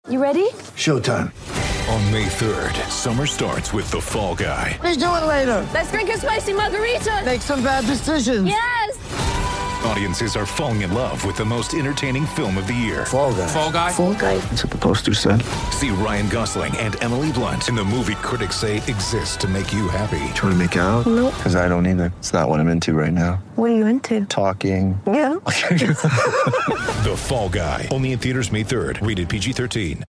You ready? Showtime. On May 3rd, summer starts with The Fall Guy. Let's do it later. Let's drink a spicy margarita. Make some bad decisions. Yes! Audiences are falling in love with the most entertaining film of the year. Fall Guy. Fall Guy? Fall guy. That's what the poster said. See Ryan Gosling and Emily Blunt in the movie critics say exists to make you happy. Trying to make it out? Nope. Because I don't either. It's not what I'm into right now. What are you into? Talking. Yeah. The Fall Guy. Only in theaters May 3rd. Rated PG-13.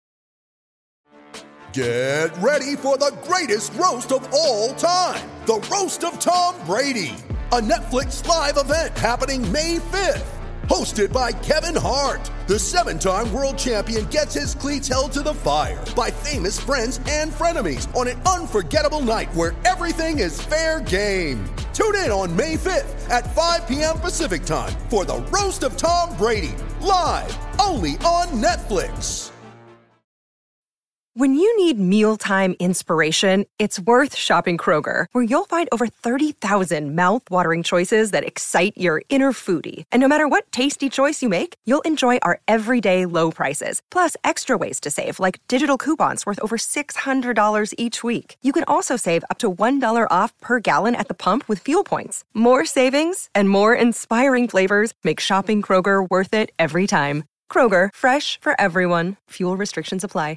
Get ready for the greatest roast of all time. The Roast of Tom Brady. A Netflix live event happening May 5th. Hosted by Kevin Hart. The 7-time world champion gets his cleats held to the fire by famous friends and frenemies on an unforgettable night where everything is fair game. Tune in on May 5th at 5 p.m. Pacific time for the Roast of Tom Brady. Live only on Netflix. When you need mealtime inspiration, it's worth shopping Kroger, where you'll find over 30,000 mouth-watering choices that excite your inner foodie. And no matter what tasty choice you make, you'll enjoy our everyday low prices, plus extra ways to save, like digital coupons worth over $600 each week. You can also save up to $1 off per gallon at the pump with fuel points. More savings and more inspiring flavors make shopping Kroger worth it every time. Kroger, fresh for everyone. Fuel restrictions apply.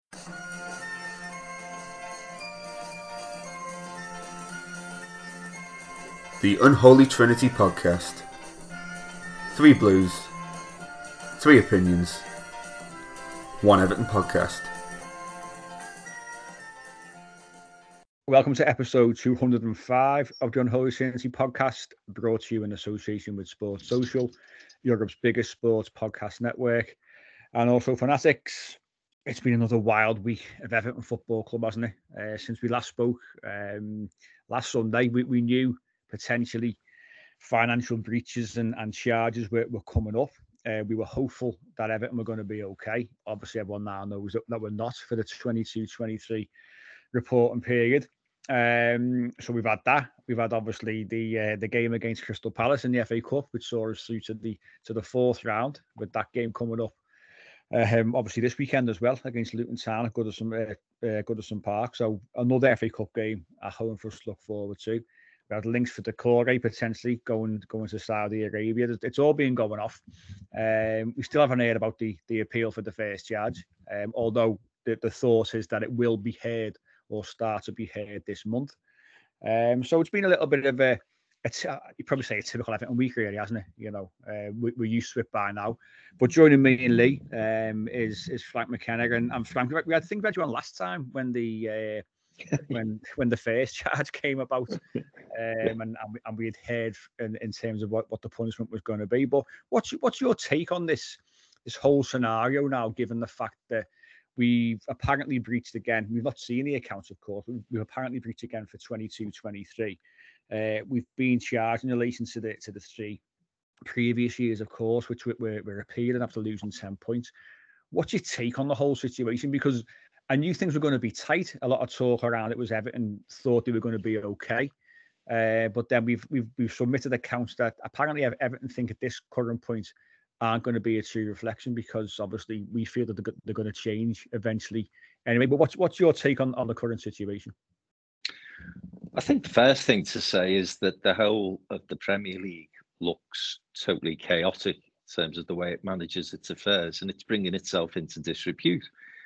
The Unholy Trinity Podcast. 3 Blues, 3 Opinions, 1 Everton Podcast. Welcome to episode 205 of the Unholy Trinity Podcast, brought to you in association with Sports Social, Europe's biggest sports podcast network, and also Fanatics. It's been another wild week of Everton Football Club, hasn't it? Since we last spoke last Sunday, we knew potentially financial breaches and charges were coming up. We were hopeful that Everton were going to be okay. Obviously, everyone now knows that we're not for the 22-23 reporting period. So we've had that. We've had obviously the game against Crystal Palace in the FA Cup, which saw us through to the fourth round, with that game coming up. Obviously this weekend as well against Luton Town at Goodison Park. So another FA Cup game at home for us to look forward to. We had links for Decore potentially going to Saudi Arabia. It's all been going off. We still haven't heard about the appeal for the first charge, although the thought is that it will be heard or start to be heard this month. So it's been a little bit of you probably say a typical Everton week, really, hasn't it? You know, we're used to it by now. But joining me and Lee is Frank McKenna, and Frank. I think we had you on last time when the when the first charge came about, and we had heard in terms of what the punishment was going to be. But what's your take on this whole scenario now, given the fact that we've apparently breached again? We've not seen the accounts, of course. We've apparently breached again for 22-23. We've been charged in relation to the 3 previous years, of course, which we're appealing after losing 10 points. What's your take on the whole situation? Because I knew things were going to be tight. A lot of talk around it was Everton thought they were going to be okay, but then we've submitted accounts that apparently Everton think at this current point aren't going to be a true reflection, because obviously we feel that they're going to change eventually. Anyway, but what's your take on the current situation? I think the first thing to say is that the whole of the Premier League looks totally chaotic in terms of the way it manages its affairs, and it's bringing itself into disrepute.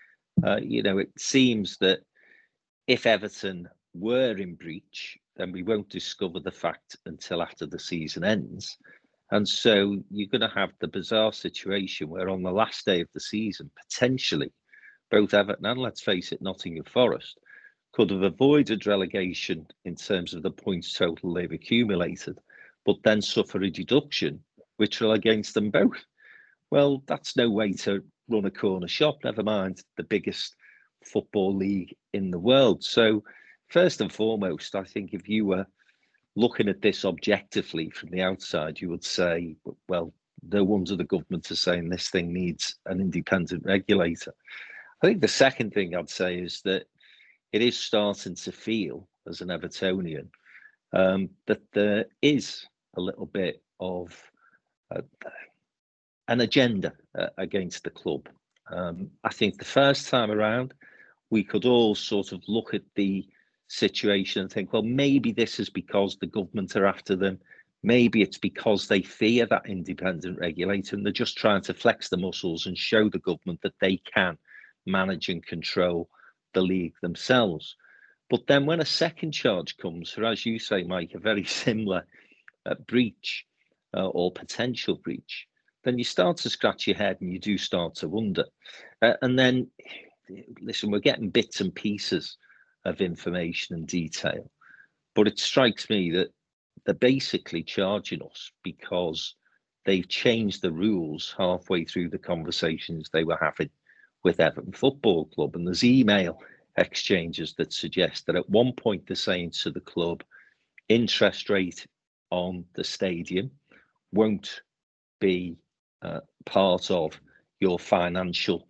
It seems that if Everton were in breach, then we won't discover the fact until after the season ends. And so you're going to have the bizarre situation where on the last day of the season, potentially, both Everton and, let's face it, Nottingham Forest could have avoided relegation in terms of the points total they've accumulated, but then suffer a deduction which will against them both. Well, that's no way to run a corner shop, never mind the biggest football league in the world. So first and foremost, I think if you were looking at this objectively from the outside, you would say, well, no wonder the government is saying this thing needs an independent regulator. I think the second thing I'd say is that it is starting to feel, as an Evertonian, that there is a little bit of an agenda against the club. I think the first time around, we could all sort of look at the situation and think, well, maybe this is because the government are after them. Maybe it's because they fear that independent regulator and they're just trying to flex the muscles and show the government that they can manage and control the league themselves. But then when a second charge comes for, as you say, Mike, a very similar breach or potential breach, then you start to scratch your head and you do start to wonder. And then, listen, we're getting bits and pieces of information and detail, but it strikes me that they're basically charging us because they've changed the rules halfway through the conversations they were having with Everton Football Club. And there's email exchanges that suggest that at one point they're saying to the club, interest rate on the stadium won't be part of your financial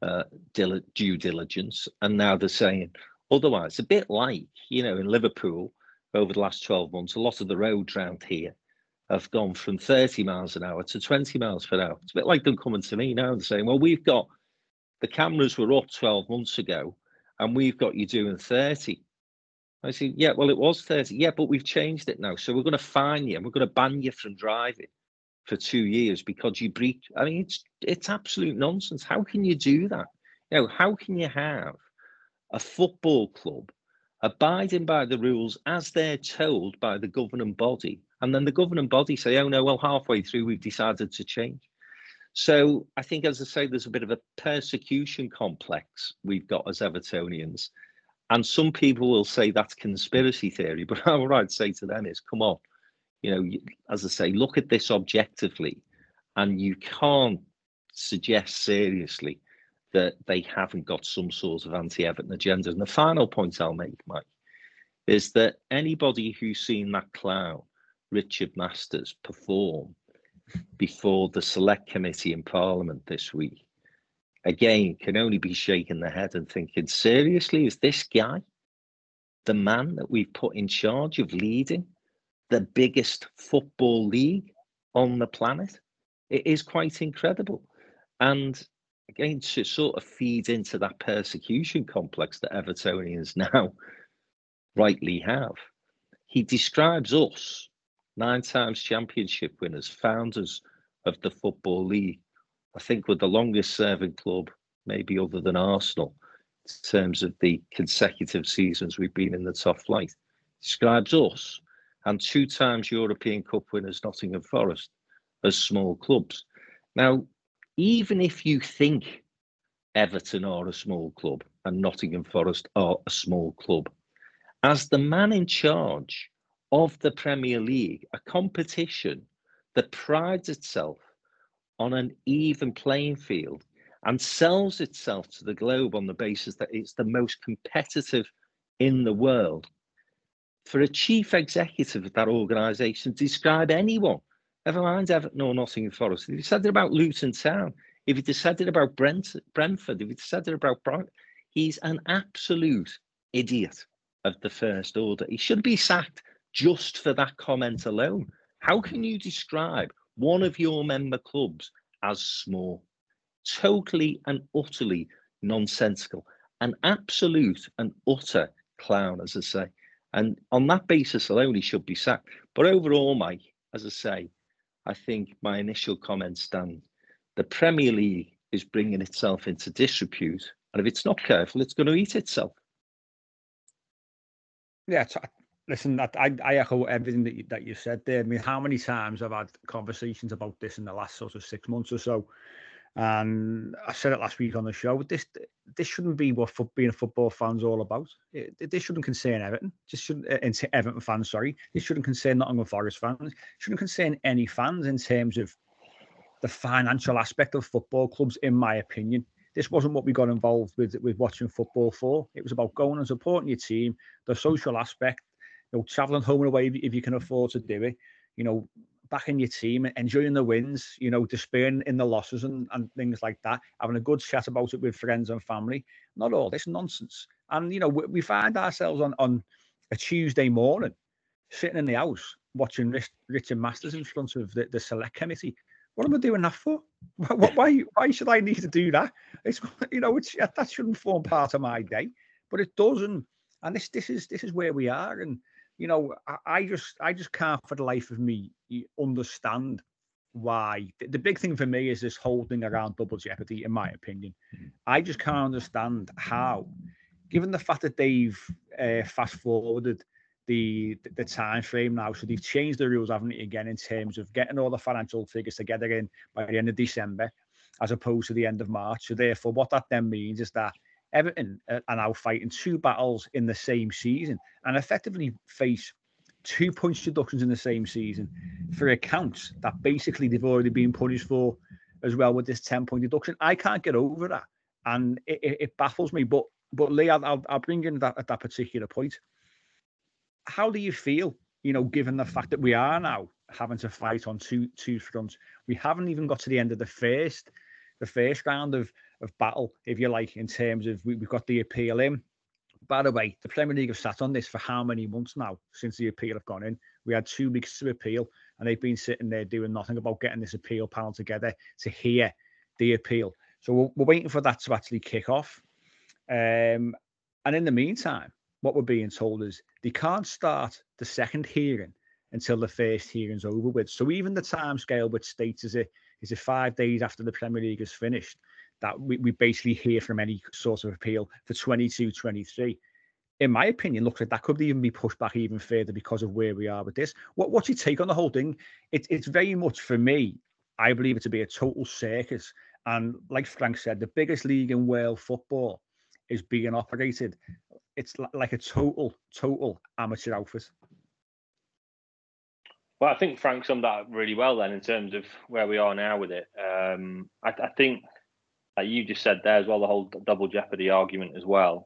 due diligence. And now they're saying otherwise. A bit like, in Liverpool over the last 12 months, a lot of the roads around here have gone from 30 miles an hour to 20 miles per hour. It's a bit like them coming to me now and saying, well, the cameras were up 12 months ago and we've got you doing 30. I say, yeah, well, it was 30. Yeah, but we've changed it now. So we're going to fine you and we're going to ban you from driving for 2 years because you breached. I mean, it's absolute nonsense. How can you do that? How can you have a football club abiding by the rules as they're told by the governing body, and then the governing body say, oh no, well, halfway through we've decided to change? So I think, as I say, there's a bit of a persecution complex we've got as Evertonians, and some people will say that's conspiracy theory, but what I'd say to them is, come on, as I say, look at this objectively, and you can't suggest seriously that they haven't got some sort of anti-Everton agenda. And the final point I'll make, Mike, is that anybody who's seen that clown, Richard Masters, perform before the select committee in Parliament this week, again, can only be shaking their head and thinking, seriously, is this guy the man that we've put in charge of leading the biggest football league on the planet? It is quite incredible. And again, to sort of feed into that persecution complex that Evertonians now rightly have. He describes us, 9 times championship winners, founders of the Football League, I think we're the longest serving club, maybe other than Arsenal, in terms of the consecutive seasons we've been in the top flight. Describes us and 2 times European Cup winners, Nottingham Forest, as small clubs. Now, even if you think Everton are a small club and Nottingham Forest are a small club, as the man in charge of the Premier League, a competition that prides itself on an even playing field and sells itself to the globe on the basis that it's the most competitive in the world, for a chief executive of that organisation to describe anyone, never mind Everton or Nottingham Forest, if he said it about Luton Town, if he said it about Brentford, if he said it about Brighton, he's an absolute idiot of the first order. He should be sacked just for that comment alone. How can you describe one of your member clubs as small? Totally and utterly nonsensical. An absolute and utter clown, as I say. And on that basis alone, he should be sacked. But overall, Mike, as I say, I think my initial comments stand. The Premier League is bringing itself into disrepute. And if it's not careful, it's going to eat itself. Yeah, listen, I echo everything that you said there. I mean, how many times I've had conversations about this in the last sort of 6 months or so. And I said it last week on the show, this shouldn't be what being a football fan's all about. This shouldn't concern Everton. Everton fans, sorry. This shouldn't concern Nottingham Forest fans. It shouldn't concern any fans in terms of the financial aspect of football clubs, in my opinion. This wasn't what we got involved with watching football for. It was about going and supporting your team, the social aspect, travelling home and away if you can afford to do it, backing your team, enjoying the wins, despairing in the losses and things like that, having a good chat about it with friends and family. Not all this nonsense. And, we find ourselves on a Tuesday morning, sitting in the house, watching Richard Masters in front of the select committee, What am I doing that for? Why should I need to do that? It's that shouldn't form part of my day, but it doesn't. And this is where we are. And I just can't for the life of me understand why. The big thing for me is this whole thing around double jeopardy. In my opinion, I just can't understand how, given the fact that they've fast forwarded the time frame now, so they've changed the rules, haven't they, again, in terms of getting all the financial figures together in by the end of December, as opposed to the end of March. So therefore, what that then means is that Everton are now fighting 2 battles in the same season and effectively face 2 punch deductions in the same season for accounts that basically they've already been punished for as well with this 10-point deduction. I can't get over that, and it baffles me. But Lee, I'll bring in that at that particular point. How do you feel, given the fact that we are now having to fight on two fronts? We haven't even got to the end of the first round of battle, if you like, in terms of we've got the appeal in. By the way, the Premier League have sat on this for how many months now since the appeal have gone in? We had 2 weeks to appeal, and they've been sitting there doing nothing about getting this appeal panel together to hear the appeal. So we're waiting for that to actually kick off. And in the meantime, what we're being told is they can't start the second hearing until the first hearing's over with. So even the timescale which states is it 5 days after the Premier League is finished, that we basically hear from any sort of appeal for 22-23. In my opinion, looks like that could even be pushed back even further because of where we are with this. What's your take on the whole thing? It's very much, for me, I believe it to be a total circus. And like Frank said, the biggest league in world football is being operated. It's like a total amateur outfit. Well, I think Frank summed that up really well then in terms of where we are now with it. I think you just said there as well, the whole double jeopardy argument as well.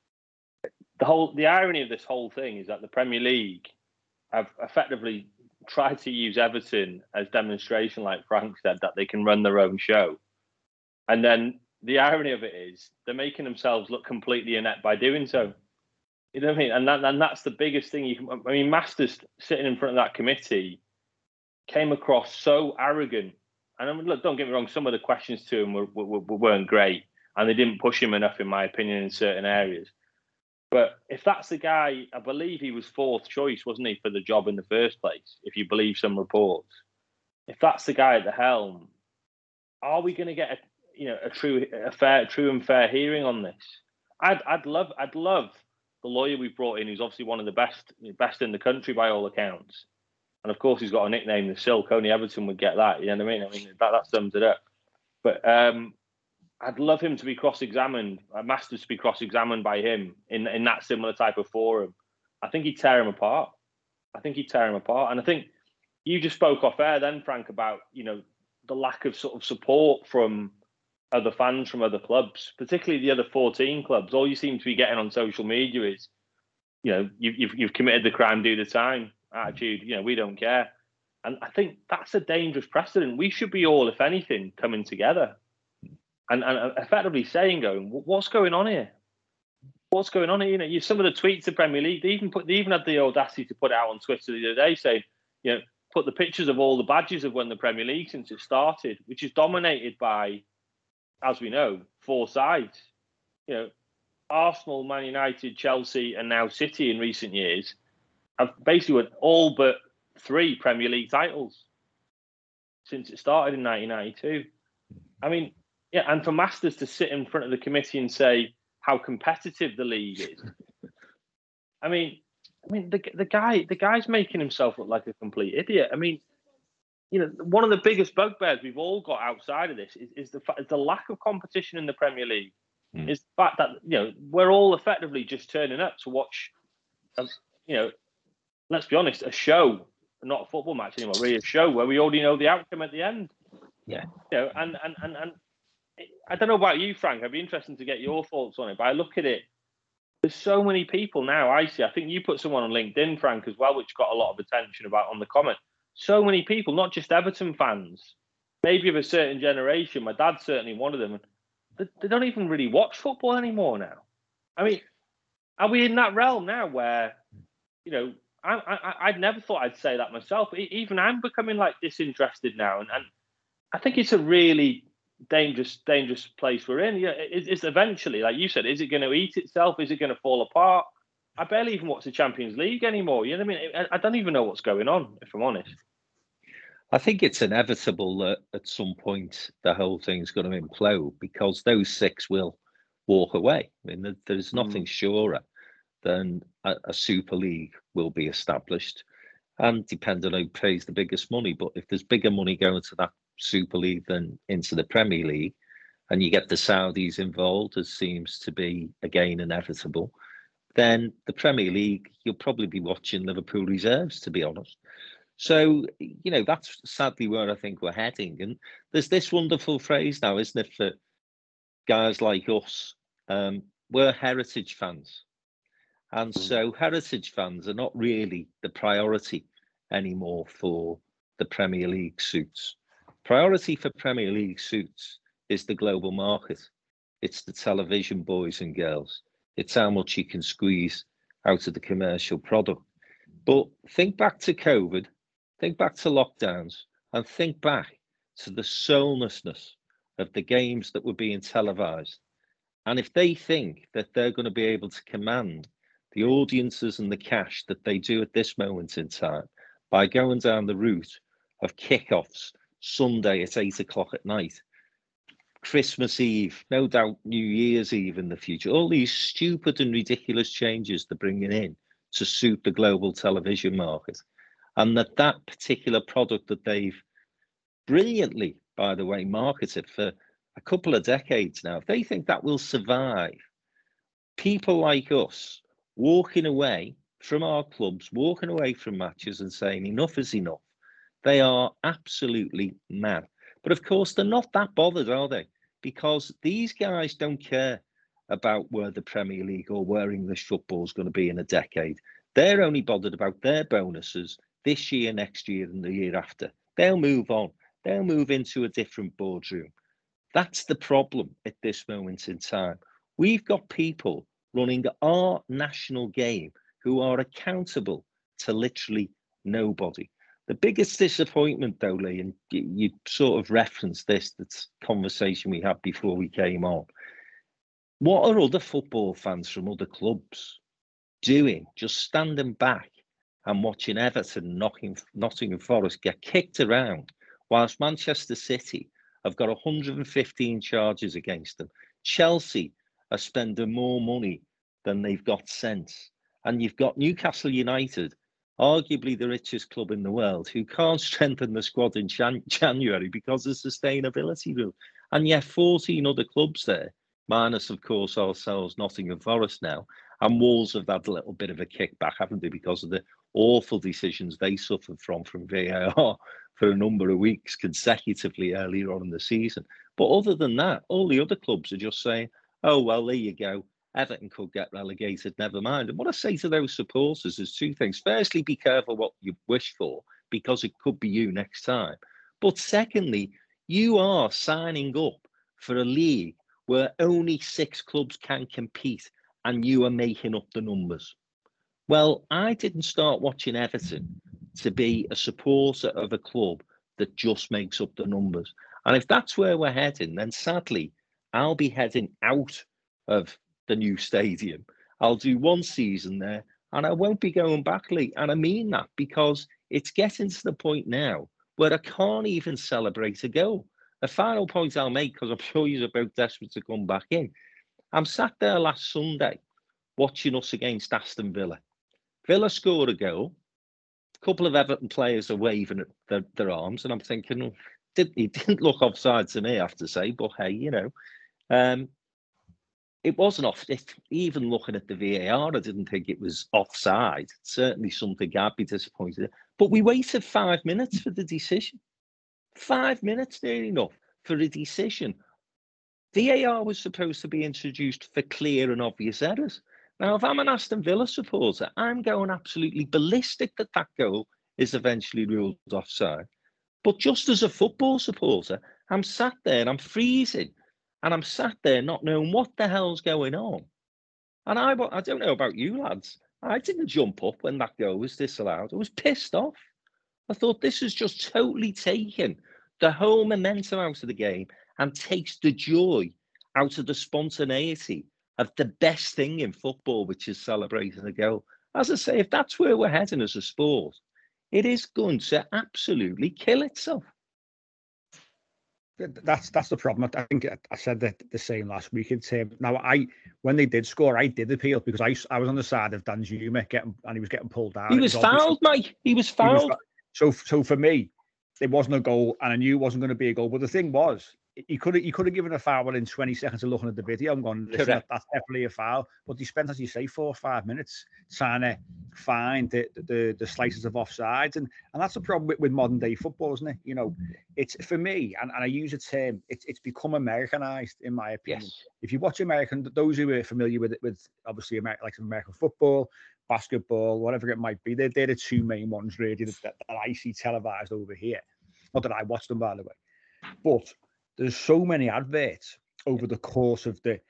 The irony of this whole thing is that the Premier League have effectively tried to use Everton as demonstration, like Frank said, that they can run their own show. And then the irony of it is they're making themselves look completely inept by doing so. You know what I mean? And that's the biggest thing. Masters sitting in front of that committee came across so arrogant. And look, don't get me wrong, some of the questions to him weren't great, and they didn't push him enough, in my opinion, in certain areas. But if that's the guy, I believe he was 4th choice, wasn't he, for the job in the first place, if you believe some reports. If that's the guy at the helm, are we going to get a true and fair hearing on this? I'd love the lawyer we've brought in, who's obviously one of the best in the country by all accounts. And of course, he's got a nickname, the Silk. Only Everton would get that. You know what I mean? That sums it up. But I'd love him to be cross-examined, Masters to be cross-examined by him in that similar type of forum. I think he'd tear him apart. And I think you just spoke off air then, Frank, about the lack of sort of support from other fans from other clubs, particularly the other 14 clubs. All you seem to be getting on social media is, you've committed the crime, do the time attitude. We don't care. And I think that's a dangerous precedent. We should be all, if anything, coming together and effectively saying, what's going on here? What's going on here? Some of the tweets of Premier League, they even had the audacity to put it out on Twitter the other day saying, put the pictures of all the badges of when the Premier League since it started, which is dominated by, as we know, 4 sides. Arsenal, Man United, Chelsea, and now City in recent years have basically won all but 3 Premier League titles since it started in 1992. And for Masters to sit in front of the committee and say how competitive the league is. The guy's making himself look like a complete idiot. One of the biggest bugbears we've all got outside of this is the lack of competition in the Premier League. Is the fact that we're all effectively just turning up to watch, let's be honest, a show, not a football match anymore, really a show where we already know the outcome at the end. Yeah. And I don't know about you, Frank. I'd be interested to get your thoughts on it. But I look at it, there's so many people now. I think you put someone on LinkedIn, Frank, as well, which got a lot of attention on the comment. So many people, not just Everton fans, maybe of a certain generation. My dad's certainly one of them. They don't even really watch football anymore now. Are we in that realm now where, I'd never thought I'd say that myself. Even I'm becoming like disinterested now. And I think it's a really dangerous place we're in. Yeah, it's eventually, like you said, is it going to eat itself? Is it going to fall apart? I barely even watch the Champions League anymore. You know what I mean? I don't even know what's going on, if I'm honest. I think it's inevitable that at some point the whole thing's going to implode because those 6 will walk away. I mean, there's nothing surer than a Super League will be established, and depending on who pays the biggest money. But if there's bigger money going to that Super League than into the Premier League, and you get the Saudis involved, as seems to be again inevitable, then the Premier League, you'll probably be watching Liverpool reserves, to be honest. So, you know, that's sadly where I think we're heading. And there's this wonderful phrase now, isn't it, for guys like us? We're heritage fans. And so heritage fans are not really the priority anymore for the Premier League suits. Priority for Premier League suits is the global market. It's the television boys and girls. It's how much you can squeeze out of the commercial product. But think back to COVID, think back to lockdowns, and think back to the soullessness of the games that were being televised. And if they think that they're going to be able to command the audiences and the cash that they do at this moment in time by going down the route of kickoffs Sunday at 8 o'clock at night, Christmas Eve, no doubt New Year's Eve in the future, all these stupid and ridiculous changes they're bringing in to suit the global television market, and that particular product that they've brilliantly, by the way, marketed for a couple of decades now, if they think that will survive, people like us walking away from our clubs, walking away from matches and saying enough is enough, they are absolutely mad. But of course, they're not that bothered, are they? Because these guys don't care about where the Premier League or where English football is going to be in a decade. They're only bothered about their bonuses this year, next year, and the year after. They'll move on. They'll move into a different boardroom. That's the problem at this moment in time. We've got people running our national game who are accountable to literally nobody. The biggest disappointment, though, Lee, and you sort of referenced this conversation we had before we came on. What are other football fans from other clubs doing? Just standing back and watching Everton, Nottingham Forest get kicked around, whilst Manchester City have got 115 charges against them. Chelsea are spending more money than they've got sense. And you've got Newcastle United, arguably the richest club in the world, who can't strengthen the squad in January because of sustainability rule. And yet 14 other clubs there, minus, of course, ourselves, Nottingham Forest now, and Wolves have had a little bit of a kickback, haven't they, because of the awful decisions they suffered from VAR for a number of weeks consecutively earlier on in the season. But other than that, all the other clubs are just saying, oh, well, there you go. Everton could get relegated, never mind. And what I say to those supporters is two things. Firstly, be careful what you wish for, because it could be you next time. But secondly, you are signing up for a league where only 6 clubs can compete, and you are making up the numbers. Well, I didn't start watching Everton to be a supporter of a club that just makes up the numbers. And if that's where we're heading, then sadly, I'll be heading out of the new stadium. I'll do one season there and I won't be going back, Lee. And I mean that because it's getting to the point now where I can't even celebrate a goal. A final point I'll make, because I'm sure you're about desperate to come back in. I'm sat there last Sunday watching us against Aston Villa. Villa scored a goal. A couple of Everton players are waving at their arms, and I'm thinking, he didn't look offside to me, I have to say, but hey, you know. It wasn't off. Even looking at the VAR, I didn't think it was offside. Certainly something I'd be disappointed in. But we waited 5 minutes for the decision. 5 minutes, near enough, for a decision. VAR was supposed to be introduced for clear and obvious errors. Now, if I'm an Aston Villa supporter, I'm going absolutely ballistic that goal is eventually ruled offside. But just as a football supporter, I'm sat there and I'm freezing. And I'm sat there not knowing what the hell's going on. And I don't know about you lads. I didn't jump up when that goal was disallowed. I was pissed off. I thought this is just totally taken the whole momentum out of the game and takes the joy out of the spontaneity of the best thing in football, which is celebrating a goal. As I say, if that's where we're heading as a sport, it is going to absolutely kill itself. That's the problem. I think I said that the same last week in terms. Now, when they did score, I did appeal because I was on the side of Danjuma and he was getting pulled down. He was fouled, Mike. He was fouled. So for me, there wasn't a goal, and I knew it wasn't going to be a goal. But the thing was, he could have given a foul within 20 seconds of looking at the video. I'm going, listen, that's definitely a foul. But he spent, as you say, 4 or 5 minutes trying to find the slices of offsides, and that's the problem with modern day football, isn't it? You know, it's for me, and I use a term, it's become Americanized, in my opinion. Yes. If you watch American, those who are familiar with obviously American football, basketball, whatever it might be, they're the two main ones really that I see televised over here. Not that I watch them, by the way, but there's so many adverts over the course of the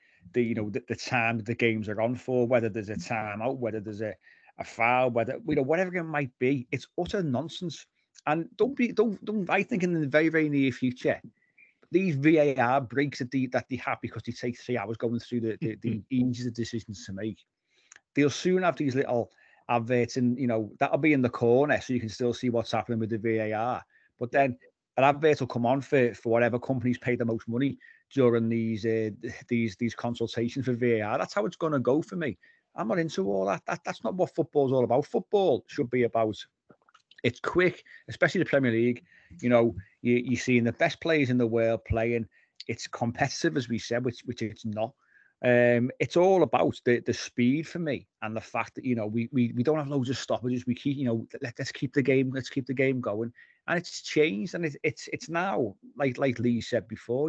time the games are on for, whether there's a timeout, whether there's a foul, whether whatever it might be. It's utter nonsense. And don't I think in the very, very near future, these VAR breaks that they have because they take 3 hours going through the easiest decisions to make. They'll soon have these little adverts, and that'll be in the corner so you can still see what's happening with the VAR. But then an advert will come on for whatever companies pay the most money during these consultations for VAR. That's how it's going to go for me. I'm not into all that. That's not what football's all about. Football should be about, it's quick, especially the Premier League. You're seeing the best players in the world playing. It's competitive, as we said, which it's not. It's all about the speed for me, and the fact that we don't have loads of stoppages. We keep let's keep the game going, and it's changed, and it's now like Lee said before.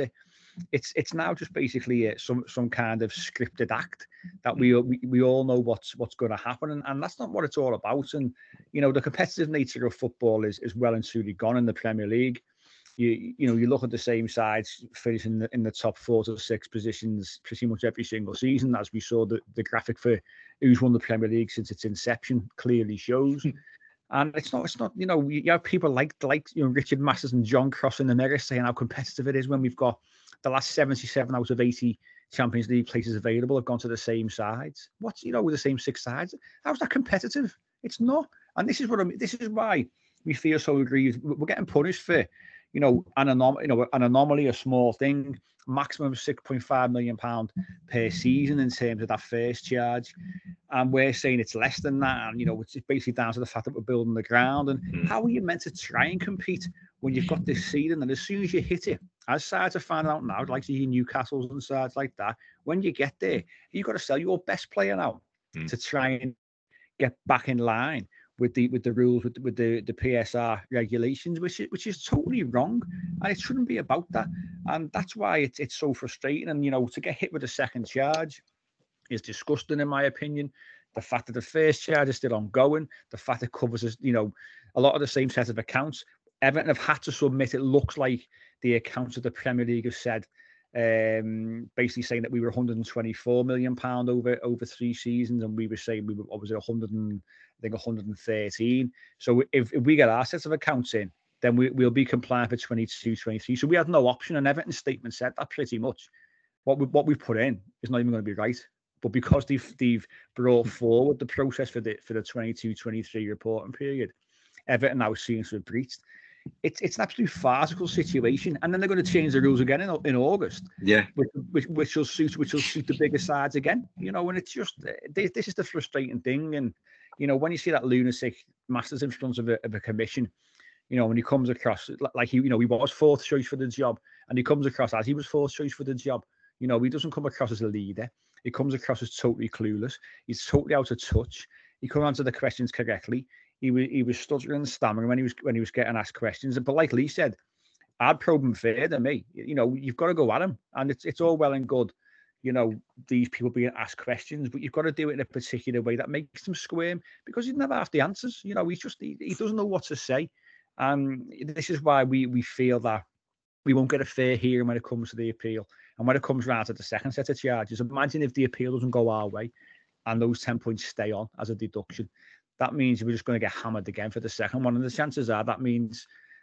It's now just basically some kind of scripted act that we all know what's going to happen, and that's not what it's all about. And the competitive nature of football is well and truly gone in the Premier League. You look at the same sides finishing in the top 4 to 6 positions pretty much every single season, as we saw the graphic for who's won the Premier League since its inception clearly shows. And it's not you have people like Richard Masters and John Cross in the mirror saying how competitive it is when we've got the last 77 out of 80 Champions League places available have gone to the same sides. What's with the same 6 sides? How's that competitive? It's not. And this is why we feel so aggrieved. We're getting punished for an anomaly, a small thing, maximum £6.5 million per season in terms of that first charge. And we're saying it's less than that. And, it's basically down to the fact that we're building the ground. And how are you meant to try and compete when you've got this seeding? And as soon as you hit it, as sides are finding out now, like the Newcastles and sides like that, when you get there, you've got to sell your best player now to try and get back in line with the rules, with the PSR regulations, which is totally wrong, and it shouldn't be about that. And that's why it's so frustrating. And to get hit with a second charge is disgusting, in my opinion. The fact that the first charge is still ongoing, the fact it covers a lot of the same set of accounts. Everton have had to submit. It looks like the accounts of the Premier League have said, basically saying that we were £124 million over 3 seasons, and we were saying we were obviously 113. So if we get our sets of accounts in, then we'll be compliant for 22-23. So we had no option, and Everton's statement said that pretty much. What we've put in is not even going to be right. But because they've brought forward the process for the 22-23 reporting period, Everton now seems to have breached. It's an absolute farcical situation, and then they're going to change the rules again in August. Yeah, which will suit the bigger sides again. And it's just this is the frustrating thing. And when you see that lunatic Masters in front of a commission, when he comes across like he was fourth choice for the job, and he comes across as he was fourth choice for the job. He doesn't come across as a leader. He comes across as totally clueless. He's totally out of touch. He couldn't answer the questions correctly. He was stuttering and stammering when he was getting asked questions. But like Lee said, I'd probe him further than me. You've got to go at him, and it's all well and good, these people being asked questions, but you've got to do it in a particular way that makes them squirm, because he never have the answers. He doesn't know what to say, and this is why we feel that we won't get a fair hearing when it comes to the appeal, and when it comes round to the second set of charges. Imagine if the appeal doesn't go our way, and those 10 points stay on as a deduction. That means we're just going to get hammered again for the second one. And the chances are that means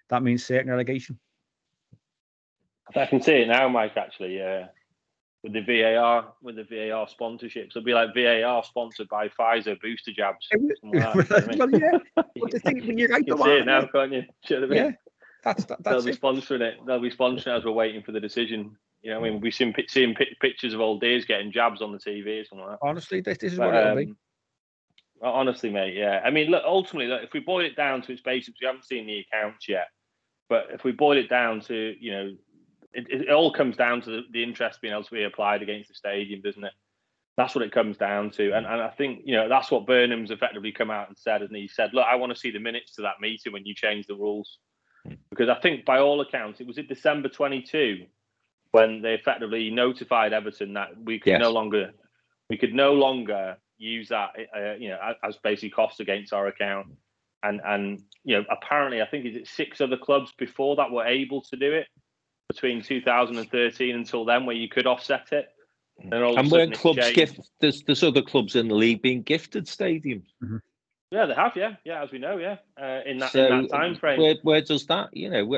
that means certain relegation. I can see it now, Mike. Actually, with the VAR sponsorships, it'll be like VAR sponsored by Pfizer booster jabs. Well, yeah. But the thing when you're right, you can see it now, can't you? Yeah, that's they'll be sponsoring it. They'll be sponsoring it as we're waiting for the decision. You know, I mean, we'll be seeing pictures of old days getting jabs on the TV or something like that. Honestly, this is what it'll be. Honestly, mate, yeah. I mean, look, ultimately, if we boil it down to its basics, we haven't seen the accounts yet. But if we boil it down to, you know, it all comes down to the interest being able to be applied against the stadium, doesn't it? That's what it comes down to. And I think, you know, that's what Burnham's effectively come out and said. And he said, look, I want to see the minutes to that meeting when you change the rules. Because I think by all accounts, it was in December 22 when they effectively notified Everton that we could no longer use that, you know, as basically costs against our account. And you know, apparently, I think is it 6 other clubs before that were able to do it between 2013 until then, where you could offset it. And when clubs there's other clubs in the league being gifted stadiums. Mm-hmm. Yeah, they have. Yeah, as we know. Yeah, in that time frame. Where does that, you know,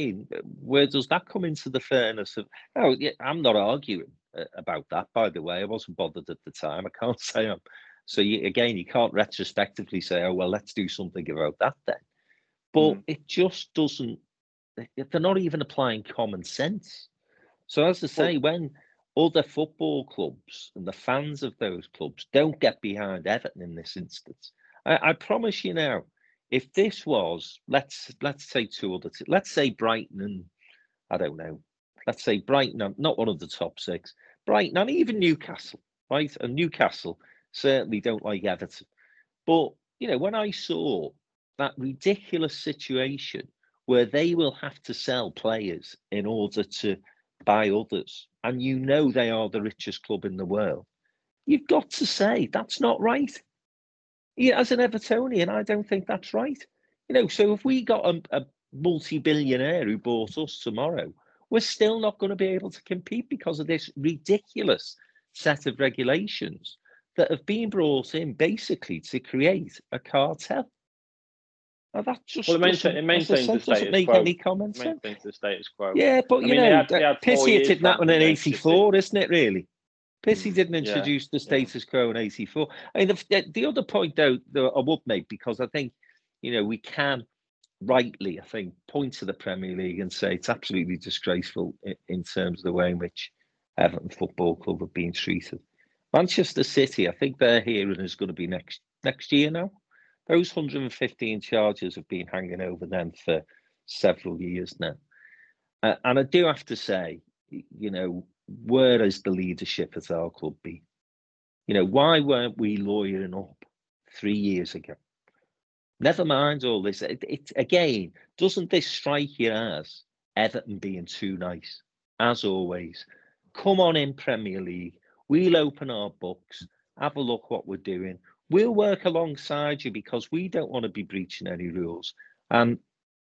where does that come into the fairness of? Oh, yeah, I'm not arguing about that. By the way, I wasn't bothered at the time. I can't say I'm. So you can't retrospectively say, oh well, let's do something about that then. But it just doesn't. They're not even applying common sense. So as I say, when other football clubs and the fans of those clubs don't get behind Everton in this instance, I promise you now, if this was, let's say 2 other, let's say Brighton and, I don't know, let's say Brighton, not one of the top 6, Brighton and even Newcastle, right? And Newcastle certainly don't like Everton. But, you know, when I saw that ridiculous situation where they will have to sell players in order to buy others, and you know they are the richest club in the world, you've got to say that's not right. Yeah, as an Evertonian, I don't think that's right. You know, so if we got a multi-billionaire who bought us tomorrow, we're still not going to be able to compete because of this ridiculous set of regulations that have been brought in basically to create a cartel. Now, that just it maintains the status make quo. Any comments. It maintains the status quo. Yeah, but you know, pity it didn't happen in '84, isn't it? Really, pity didn't introduce the status quo in '84. I mean, the other point though that I would make, because I think, you know, we can rightly, I think, point to the Premier League and say it's absolutely disgraceful in terms of the way in which Everton Football Club have been treated. Manchester City, I think their hearing is going to be next year now. Those 115 charges have been hanging over them for several years now. And I do have to say, you know, where has the leadership at our club been? You know, why weren't we lawyering up 3 years ago? Never mind all this. It again, doesn't this strike you as Everton being too nice? As always, come on in Premier League. We'll open our books, have a look what we're doing. We'll work alongside you because we don't want to be breaching any rules. And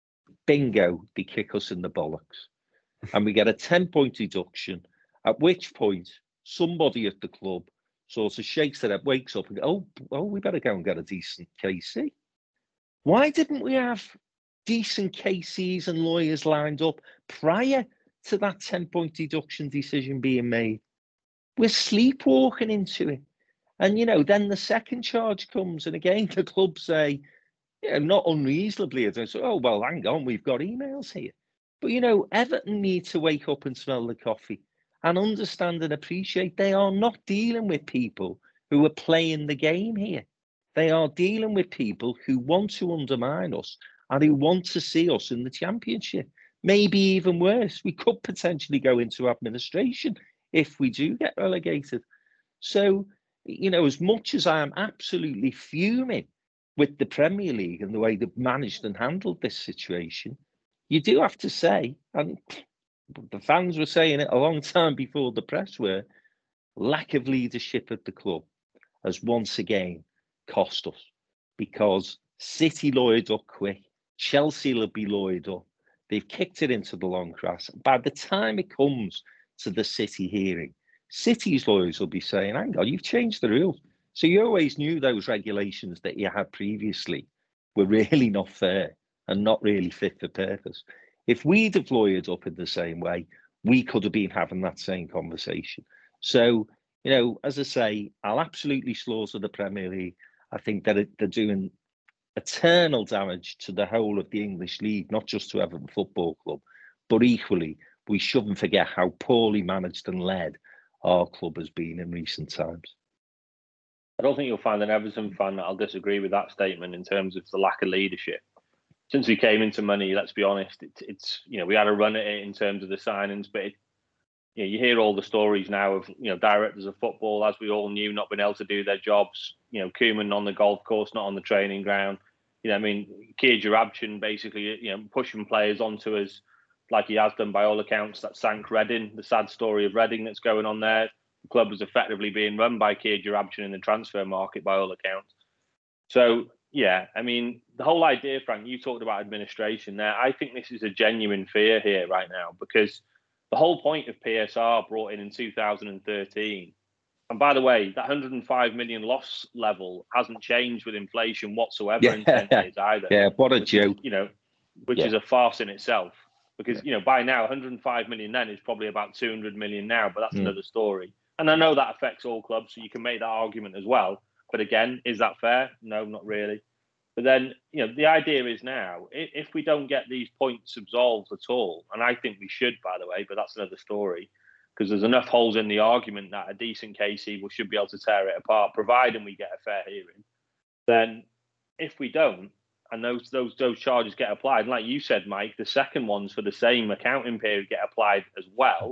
bingo, they kick us in the bollocks. And we get a 10-point deduction, at which point somebody at the club sort of shakes their head, wakes up and goes, oh, we better go and get a decent KC. Why didn't we have decent KCs and lawyers lined up prior to that 10-point deduction decision being made? We're sleepwalking into it. And, you know, then the second charge comes. And again, the club say, you know, not unreasonably, they say, oh, well, hang on, we've got emails here. But, you know, Everton need to wake up and smell the coffee and understand and appreciate they are not dealing with people who are playing the game here. They are dealing with people who want to undermine us and who want to see us in the Championship. Maybe even worse, we could potentially go into administration if we do get relegated. So, you know, as much as I am absolutely fuming with the Premier League and the way they've managed and handled this situation, you do have to say, and the fans were saying it a long time before the press were, lack of leadership at the club has once again cost us, because City lawyered up quick, Chelsea will be lawyered up, they've kicked it into the long grass. By the time it comes to the City hearing, City's lawyers will be saying, hang on, you've changed the rules. So you always knew those regulations that you had previously were really not fair and not really fit for purpose. If we'd have lawyered up in the same way, we could have been having that same conversation. So, you know, as I say, I'll absolutely slaughter the Premier League. I think that they're doing eternal damage to the whole of the English League, not just to Everton Football Club, but equally, we shouldn't forget how poorly managed and led our club has been in recent times. I don't think you'll find an Everton fan that'll disagree with that statement in terms of the lack of leadership. Since we came into money, let's be honest, it's you know, we had a run at it in terms of the signings, but you know, you hear all the stories now of, you know, directors of football, as we all knew, not being able to do their jobs. You know, Koeman on the golf course, not on the training ground. You know, I mean, Kia Joorabchian basically, you know, pushing players onto us like he has done by all accounts. That sank Reading, the sad story of Reading that's going on there. The club was effectively being run by Kia Joorabchian in the transfer market by all accounts. So, yeah, I mean, the whole idea, Frank, you talked about administration there. I think this is a genuine fear here right now, because the whole point of PSR brought in 2013. And by the way, that 105 million loss level hasn't changed with inflation whatsoever in 10 years either. Yeah, what a joke. You know, which is a farce in itself. Because, you know, by now, 105 million then is probably about 200 million now, but that's another story. And I know that affects all clubs, so you can make that argument as well. But again, is that fair? No, not really. But then, you know, the idea is now, if we don't get these points absolved at all, and I think we should, by the way, but that's another story, because there's enough holes in the argument that a decent case should be able to tear it apart, providing we get a fair hearing. Then if we don't, and those charges get applied, and like you said, Mike, the second ones for the same accounting period get applied as well,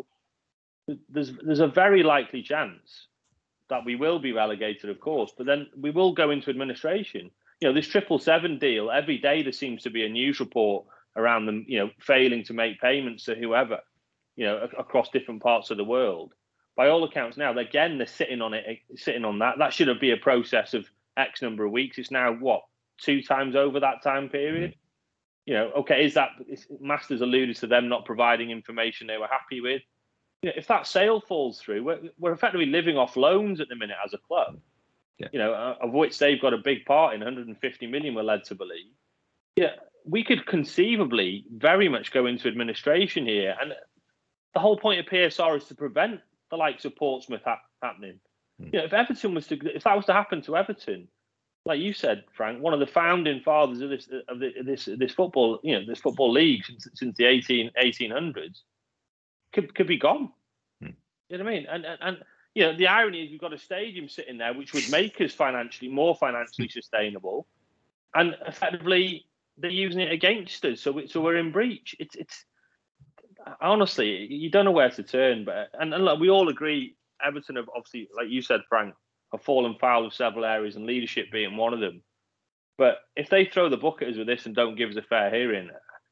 there's a very likely chance that we will be relegated, of course, but then we will go into administration. You know, this 777 deal, every day there seems to be a news report around them, you know, failing to make payments to whoever, you know, across different parts of the world. By all accounts now, they're sitting on that. That should be a process of X number of weeks. It's now, 2 times over that time period? You know, okay, Masters alluded to them not providing information they were happy with. You know, if that sale falls through, we're effectively living off loans at the minute as a club. Yeah. You know, of which they've got a big part in. 150 million, we're led to believe. Yeah, we could conceivably very much go into administration here, and the whole point of PSR is to prevent the likes of Portsmouth happening. You know, if that was to happen to Everton, like you said, Frank, one of the founding fathers of this football, you know, this football league since the 1800s, could be gone. You know what I mean? And you know, the irony is you've got a stadium sitting there which would make us more financially sustainable, and effectively they're using it against us. So we're in breach. It's honestly, you don't know where to turn. But and look, we all agree, Everton have obviously, like you said, Frank, have fallen foul of several areas, and leadership being one of them. But if they throw the book at us with this and don't give us a fair hearing,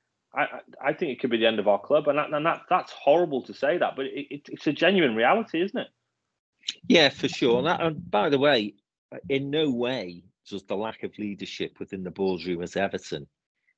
I think it could be the end of our club. And that's horrible to say that, but it's a genuine reality, isn't it? Yeah, for sure. And by the way, in no way does the lack of leadership within the boardroom as Everton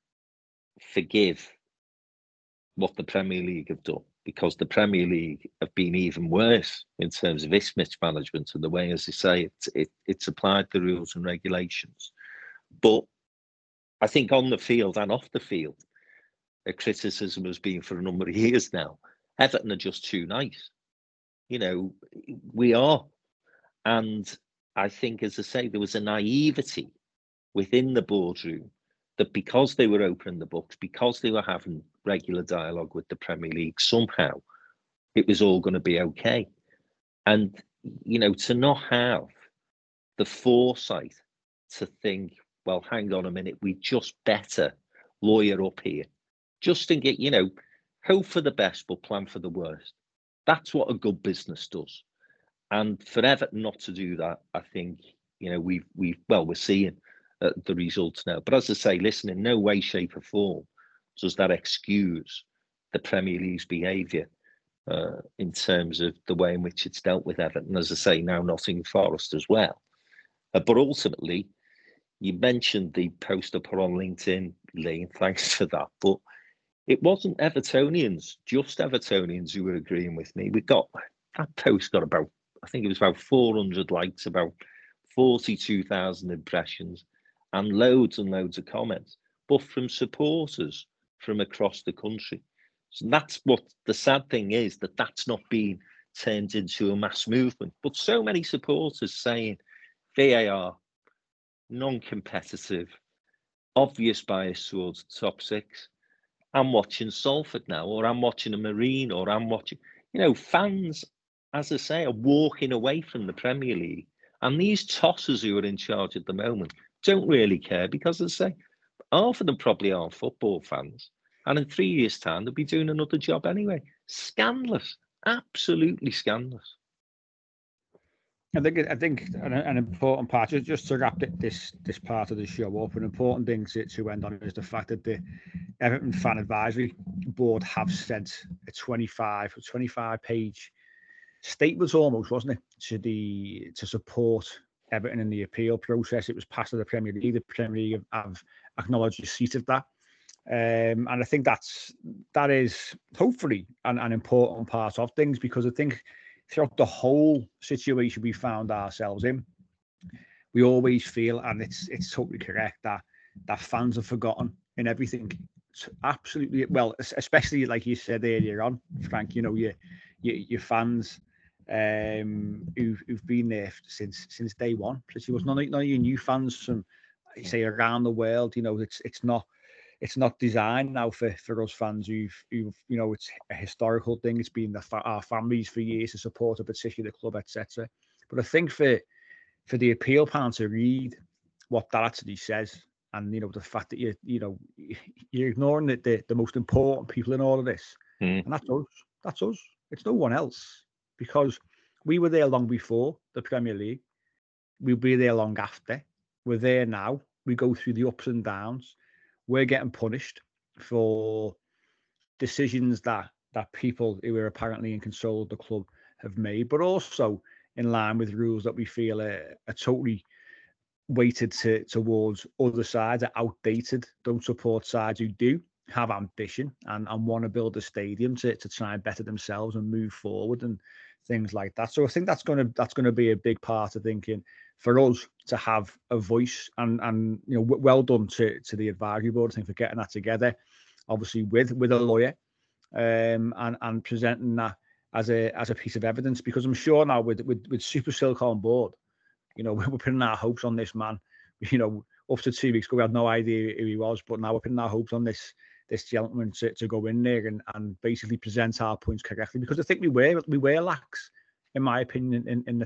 forgive what the Premier League have done, because the Premier League have been even worse in terms of its mismanagement and the way, as I say, it's applied the rules and regulations. But I think on the field and off the field, a criticism has been for a number of years now, Everton are just too nice. You know, we are. And I think, as I say, there was a naivety within the boardroom that because they were opening the books, because they were having regular dialogue with the Premier League, somehow it was all going to be okay. And, you know, to not have the foresight to think, well, hang on a minute, we just better lawyer up here. Just to get, you know, hope for the best, but plan for the worst. That's what a good business does. And for Everton not to do that, I think, you know, we're seeing the results now. But as I say, listen, in no way, shape or form does that excuse the Premier League's behaviour in terms of the way in which it's dealt with Everton. As I say, now Nottingham Forest as well. But ultimately, you mentioned the post I put on LinkedIn, Lee, and thanks for that. But it wasn't Evertonians, just Evertonians who were agreeing with me. That post got about, I think it was about 400 likes, about 42,000 impressions, and loads of comments. but from supporters from across the country. So that's what the sad thing is, that's not being turned into a mass movement. But so many supporters saying VAR, non-competitive, obvious bias towards the top six. I'm watching Salford now, or I'm watching a Marine, or I'm watching, fans, as I say, are walking away from the Premier League. And these tossers who are in charge at the moment don't really care because, as I say, half of them probably aren't football fans. And in 3 years' time, they'll be doing another job anyway. Scandalous. Absolutely scandalous. I think an important part, just to wrap this part of the show up, an important thing to end on is the fact that the Everton Fan Advisory Board have sent a 25-page statement, almost, wasn't it, to support Everton in the appeal process. It was passed to the Premier League. The Premier League have acknowledged receipt of that. And I think that is hopefully an important part of things, because I think throughout the whole situation we found ourselves in, we always feel, and it's totally correct, that fans are forgotten in everything. It's absolutely, well, especially like you said earlier on, Frank, your fans who've been there since day one. Pretty much none of your new fans from, say, around the world. It's not designed now for us fans who've it's a historical thing. It's been our families for years to support a particular club, etc. But I think for the appeal panel to read what that actually says, and the fact that you're ignoring the most important people in all of this, and that's us. That's us. It's no one else, because we were there long before the Premier League. We'll be there long after. We're there now. We go through the ups and downs. We're getting punished for decisions that people who are apparently in control of the club have made, but also in line with rules that we feel are totally weighted towards other sides, are outdated, don't support sides who do have ambition and want to build a stadium to try and better themselves and move forward and things like that. So I think that's going to be a big part of thinking for us to have a voice, and well done to the advisory board, I think, for getting that together, obviously with a lawyer, and presenting that as a piece of evidence, because I'm sure now with Super Silk on board, we're putting our hopes on this man. Up to 2 weeks ago we had no idea who he was, but now we're putting our hopes on this gentleman to go in there and basically present our points correctly, because I think we were lax, in my opinion, in the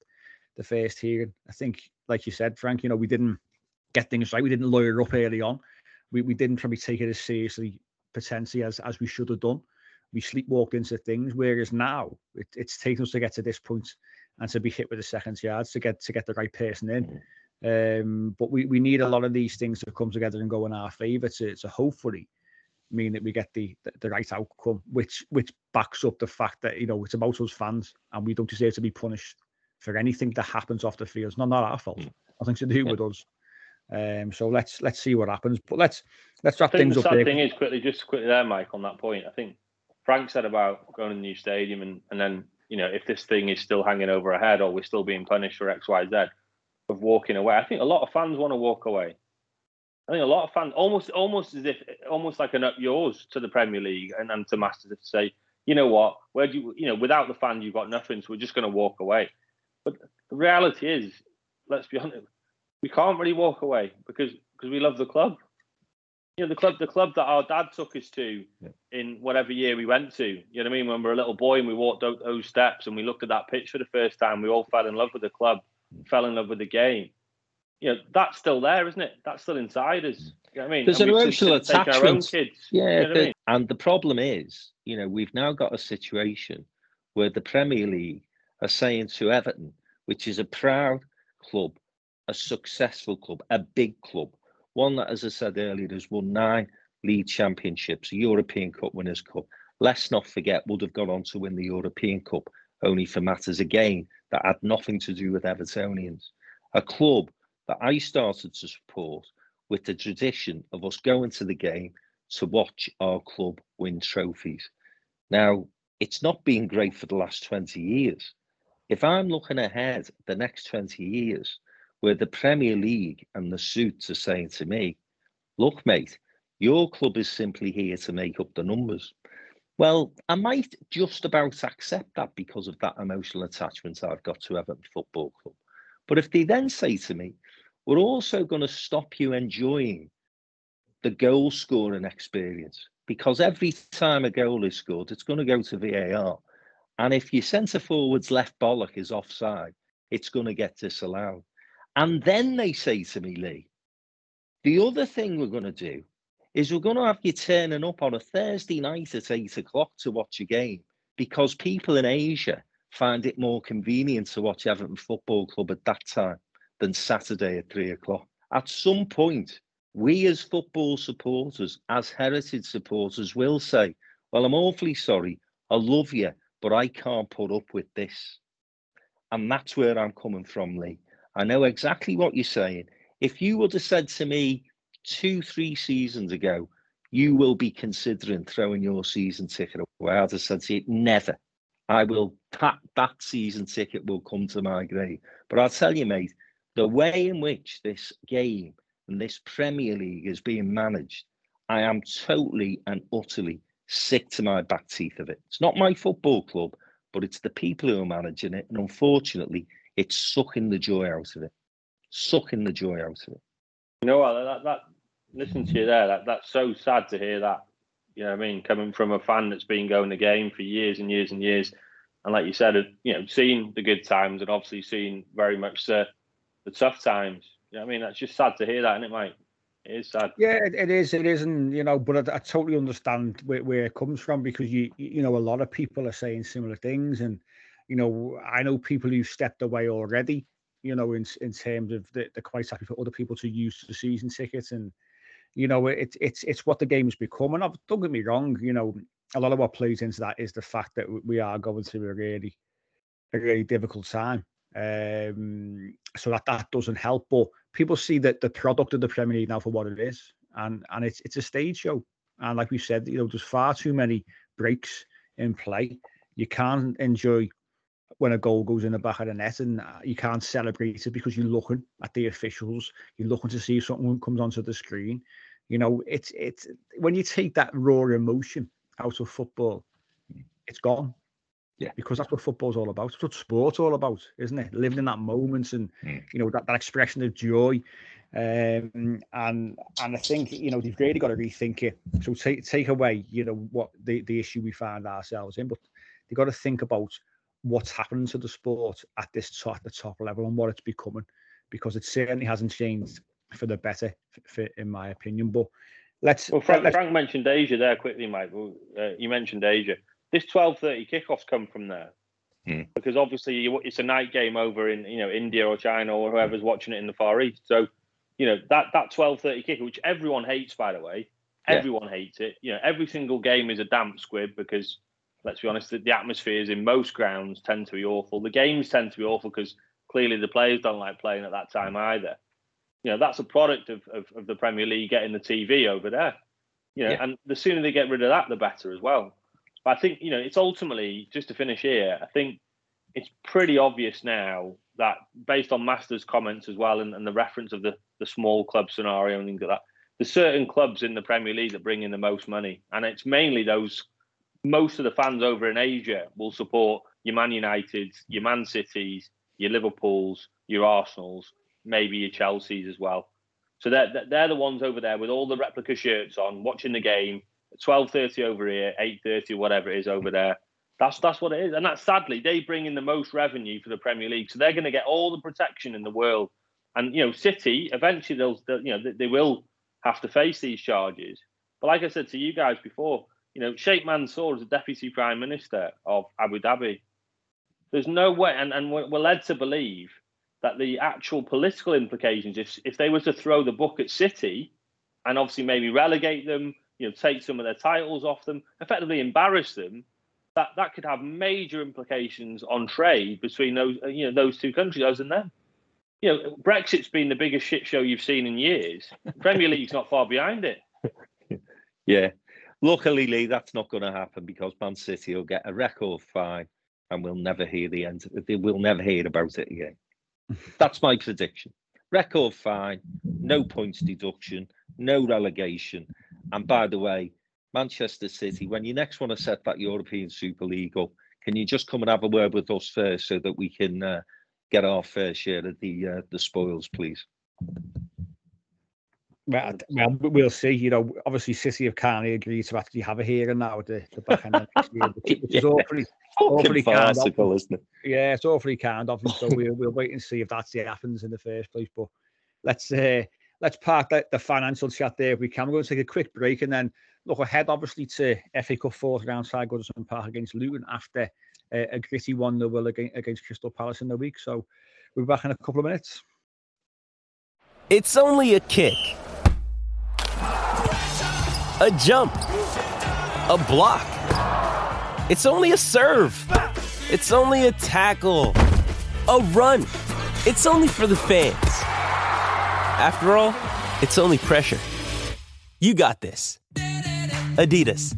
first hearing. I think, like you said, Frank, we didn't get things right. We didn't lawyer up early on. We didn't probably take it as seriously, potentially, as we should have done. We sleepwalked into things, whereas now it's taken us to get to this point and to be hit with the second charge to get the right person in. But we need a lot of these things to come together and go in our favour to hopefully mean that we get the right outcome, which backs up the fact that it's about us fans, and we don't deserve to be punished for anything that happens off the field. It's not our fault. Nothing to do with us. So let's see what happens. But let's wrap things up. The sad thing is, quickly there, Mike, on that point, I think Frank said about going to the new stadium and then if this thing is still hanging over our head, or we're still being punished for X, Y, Z, of walking away. I think a lot of fans want to walk away. I think a lot of fans almost like an up yours to the Premier League and to Masters, to say, you know what, where do you without the fans you've got nothing, so we're just going to walk away. But the reality is, let's be honest, we can't really walk away because we love the club. The club that our dad took us to in whatever year we went to. You know what I mean? When we were a little boy and we walked those steps and we looked at that pitch for the first time, we all fell in love with the club, fell in love with the game. That's still there, isn't it? That's still inside us. You know what I mean? There's an emotional attachment. Our own kids. Yeah, you know what I mean? And the problem is, we've now got a situation where the Premier League are saying to Everton, which is a proud club, a successful club, a big club, one that, as I said earlier, has won 9 league championships, a European Cup Winners' Cup. Let's not forget, would have gone on to win the European Cup, only for matters again that had nothing to do with Evertonians. A club that I started to support with the tradition of us going to the game to watch our club win trophies. Now, it's not been great for the last 20 years. If I'm looking ahead the next 20 years, where the Premier League and the suits are saying to me, look, mate, your club is simply here to make up the numbers. Well, I might just about accept that because of that emotional attachment I've got to Everton Football Club. But if they then say to me, we're also going to stop you enjoying the goal scoring experience, because every time a goal is scored, it's going to go to VAR. And if your centre forward's left bollock is offside, it's going to get disallowed. And then they say to me, Lee, the other thing we're going to do is we're going to have you turning up on a Thursday night at 8 o'clock to watch a game, because people in Asia find it more convenient to watch Everton Football Club at that time than Saturday at 3 o'clock. At some point, we as football supporters, as heritage supporters, will say, well, I'm awfully sorry, I love you, but I can't put up with this. And that's where I'm coming from, Lee. I know exactly what you're saying. If you would have said to me 2-3 seasons ago, you will be considering throwing your season ticket away, I'd have said to you, never. I will, that season ticket will come to my grave. But I'll tell you, mate, the way in which this game and this Premier League is being managed, I am totally and utterly sick to my back teeth of it. It's not my football club, but it's the people who are managing it. And unfortunately, it's sucking the joy out of it. Sucking the joy out of it. You know what? That listen to you there. That's so sad to hear that. You know what I mean? Coming from a fan that's been going the game for years and years and years. And like you said, you know, seen the good times and obviously seen very much the tough times. You know what I mean? That's just sad to hear that, isn't it, mate? It is sad. Yeah, it is. It is, and you know, but I totally understand where it comes from, because you know, a lot of people are saying similar things, and you know, I know people who stepped away already. You know, in terms of they're quite happy for other people to use the season tickets, and you know, it's what the game has become. And don't get me wrong, you know, a lot of what plays into that is the fact that we are going through a really difficult time. So that doesn't help, but people see that the product of the Premier League now for what it is, and it's a stage show. And like we said, you know, there's far too many breaks in play. You can't enjoy when a goal goes in the back of the net, and you can't celebrate it because you're looking at the officials, you're looking to see if something comes onto the screen. You know, it's when you take that raw emotion out of football, it's gone. Yeah, because that's what football's all about. It's what sport's all about, isn't it? Living in that moment and you know, that expression of joy. And I think, you know, they've really got to rethink it. So take away, you know, what the issue we find ourselves in, but they've got to think about what's happening to the sport at the top level and what it's becoming, because it certainly hasn't changed for the better, in my opinion. But Frank mentioned Asia there quickly, Mike. You mentioned Asia. This 12:30 kickoffs come from there, because obviously it's a night game over in, you know, India or China or whoever's watching it in the Far East. So, you know, that 12:30 kickoff, which everyone hates, by the way, everyone hates it. You know, every single game is a damp squib because, let's be honest, the atmospheres in most grounds tend to be awful. The games tend to be awful because clearly the players don't like playing at that time either. You know, that's a product of the Premier League getting the TV over there. You know, and the sooner they get rid of that, the better as well. But I think, you know, it's ultimately, just to finish here, I think it's pretty obvious now that, based on Masters' comments as well, and the reference of the small club scenario and things like that, there's certain clubs in the Premier League that bring in the most money. And it's mainly those, most of the fans over in Asia will support your Man Uniteds, your Man Cities, your Liverpools, your Arsenals, maybe your Chelseas as well. So they're the ones over there with all the replica shirts on, watching the game. 12:30 over here, 8:30, whatever it is over there. That's what it is, and that's, sadly, they bring in the most revenue for the Premier League, so they're going to get all the protection in the world. And you know, City eventually they will have to face these charges. But like I said to you guys before, you know, Sheikh Mansour is the Deputy Prime Minister of Abu Dhabi. There's no way, and we're led to believe that the actual political implications, if they were to throw the book at City, and obviously maybe relegate them, you know, take some of their titles off them, effectively embarrass them, that could have major implications on trade between those two countries, us and them. You know, Brexit's been the biggest shit show you've seen in years. Premier League's not far behind it. Yeah. Luckily, Lee, that's not going to happen, because Man City will get a record fine and we'll never hear the end. We'll never hear about it again. That's my prediction. record fine, no points deduction, no relegation. And by the way, Manchester City, when you next want to set that European Super League up, can you just come and have a word with us first so that we can get our fair share of the spoils, please? Well, we'll see. You know, obviously, City have kindly agreed to actually have a hearing now at the back end of next year, which is awfully kind of them, isn't it? Yeah, it's awfully kind of them. So we'll wait and see if that happens in the first place. But let's park the financial chat there if we can. We're going to take a quick break and then look ahead, obviously, to FA Cup fourth round side Goodison Park against Luton after a gritty 1-0 against Crystal Palace in the week. So we'll be back in a couple of minutes. It's only a kick, a jump, a block. It's only a serve. It's only a tackle, a run. It's only for the fans. After all, it's only pressure. You got this. Adidas.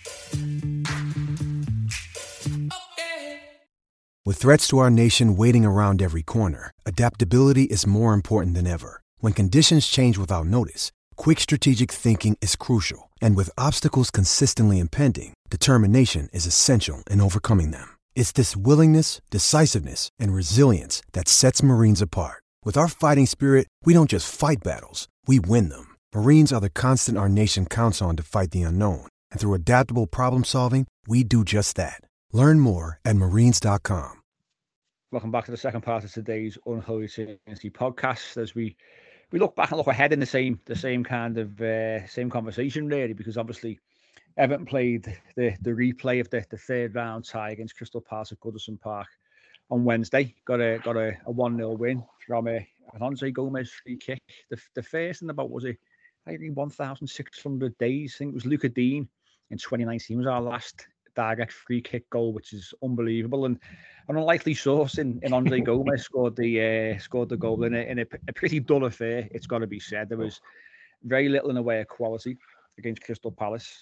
With threats to our nation waiting around every corner, adaptability is more important than ever. When conditions change without notice, quick strategic thinking is crucial. And with obstacles consistently impending, determination is essential in overcoming them. It's this willingness, decisiveness, and resilience that sets Marines apart. With our fighting spirit, we don't just fight battles, we win them. Marines are the constant our nation counts on to fight the unknown. And through adaptable problem solving, we do just that. Learn more at marines.com. Welcome back to the second part of today's Unholy Trinity podcast as we look back and look ahead in the same kind of same conversation, really, because obviously Everton played the replay of the third round tie against Crystal Palace at Goodison Park on Wednesday. Got a 1-0 win from an Andre Gomez free kick. The first in about, was it, I think 1,600 days. I think it was Luca Dean in 2019 was our last direct free kick goal, which is unbelievable. And an unlikely source in Andre Gomez scored the goal in a pretty dull affair, it's got to be said. There was very little in the way of quality against Crystal Palace.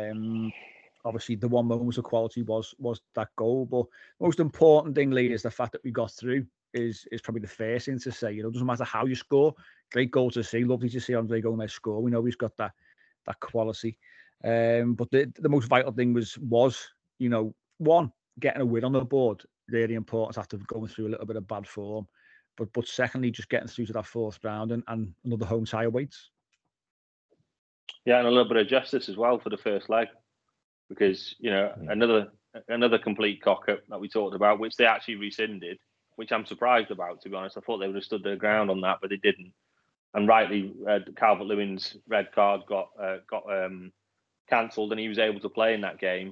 Obviously, the one moment of quality was that goal. But most important thing, Lee, is the fact that we got through is probably the first thing to say. You know, it doesn't matter how you score. Great goal to see. Lovely to see Andre Gomez score. We know he's got that quality. But the most vital thing was you know, one, getting a win on the board, really important after going through a little bit of bad form. But secondly, just getting through to that fourth round and another home tie awaits. Yeah, and a little bit of justice as well for the first leg, because, you know, another complete cock-up that we talked about, which they actually rescinded, which I'm surprised about, to be honest. I thought they would have stood their ground on that, but they didn't. And rightly, Calvert-Lewin's red card got cancelled, and he was able to play in that game.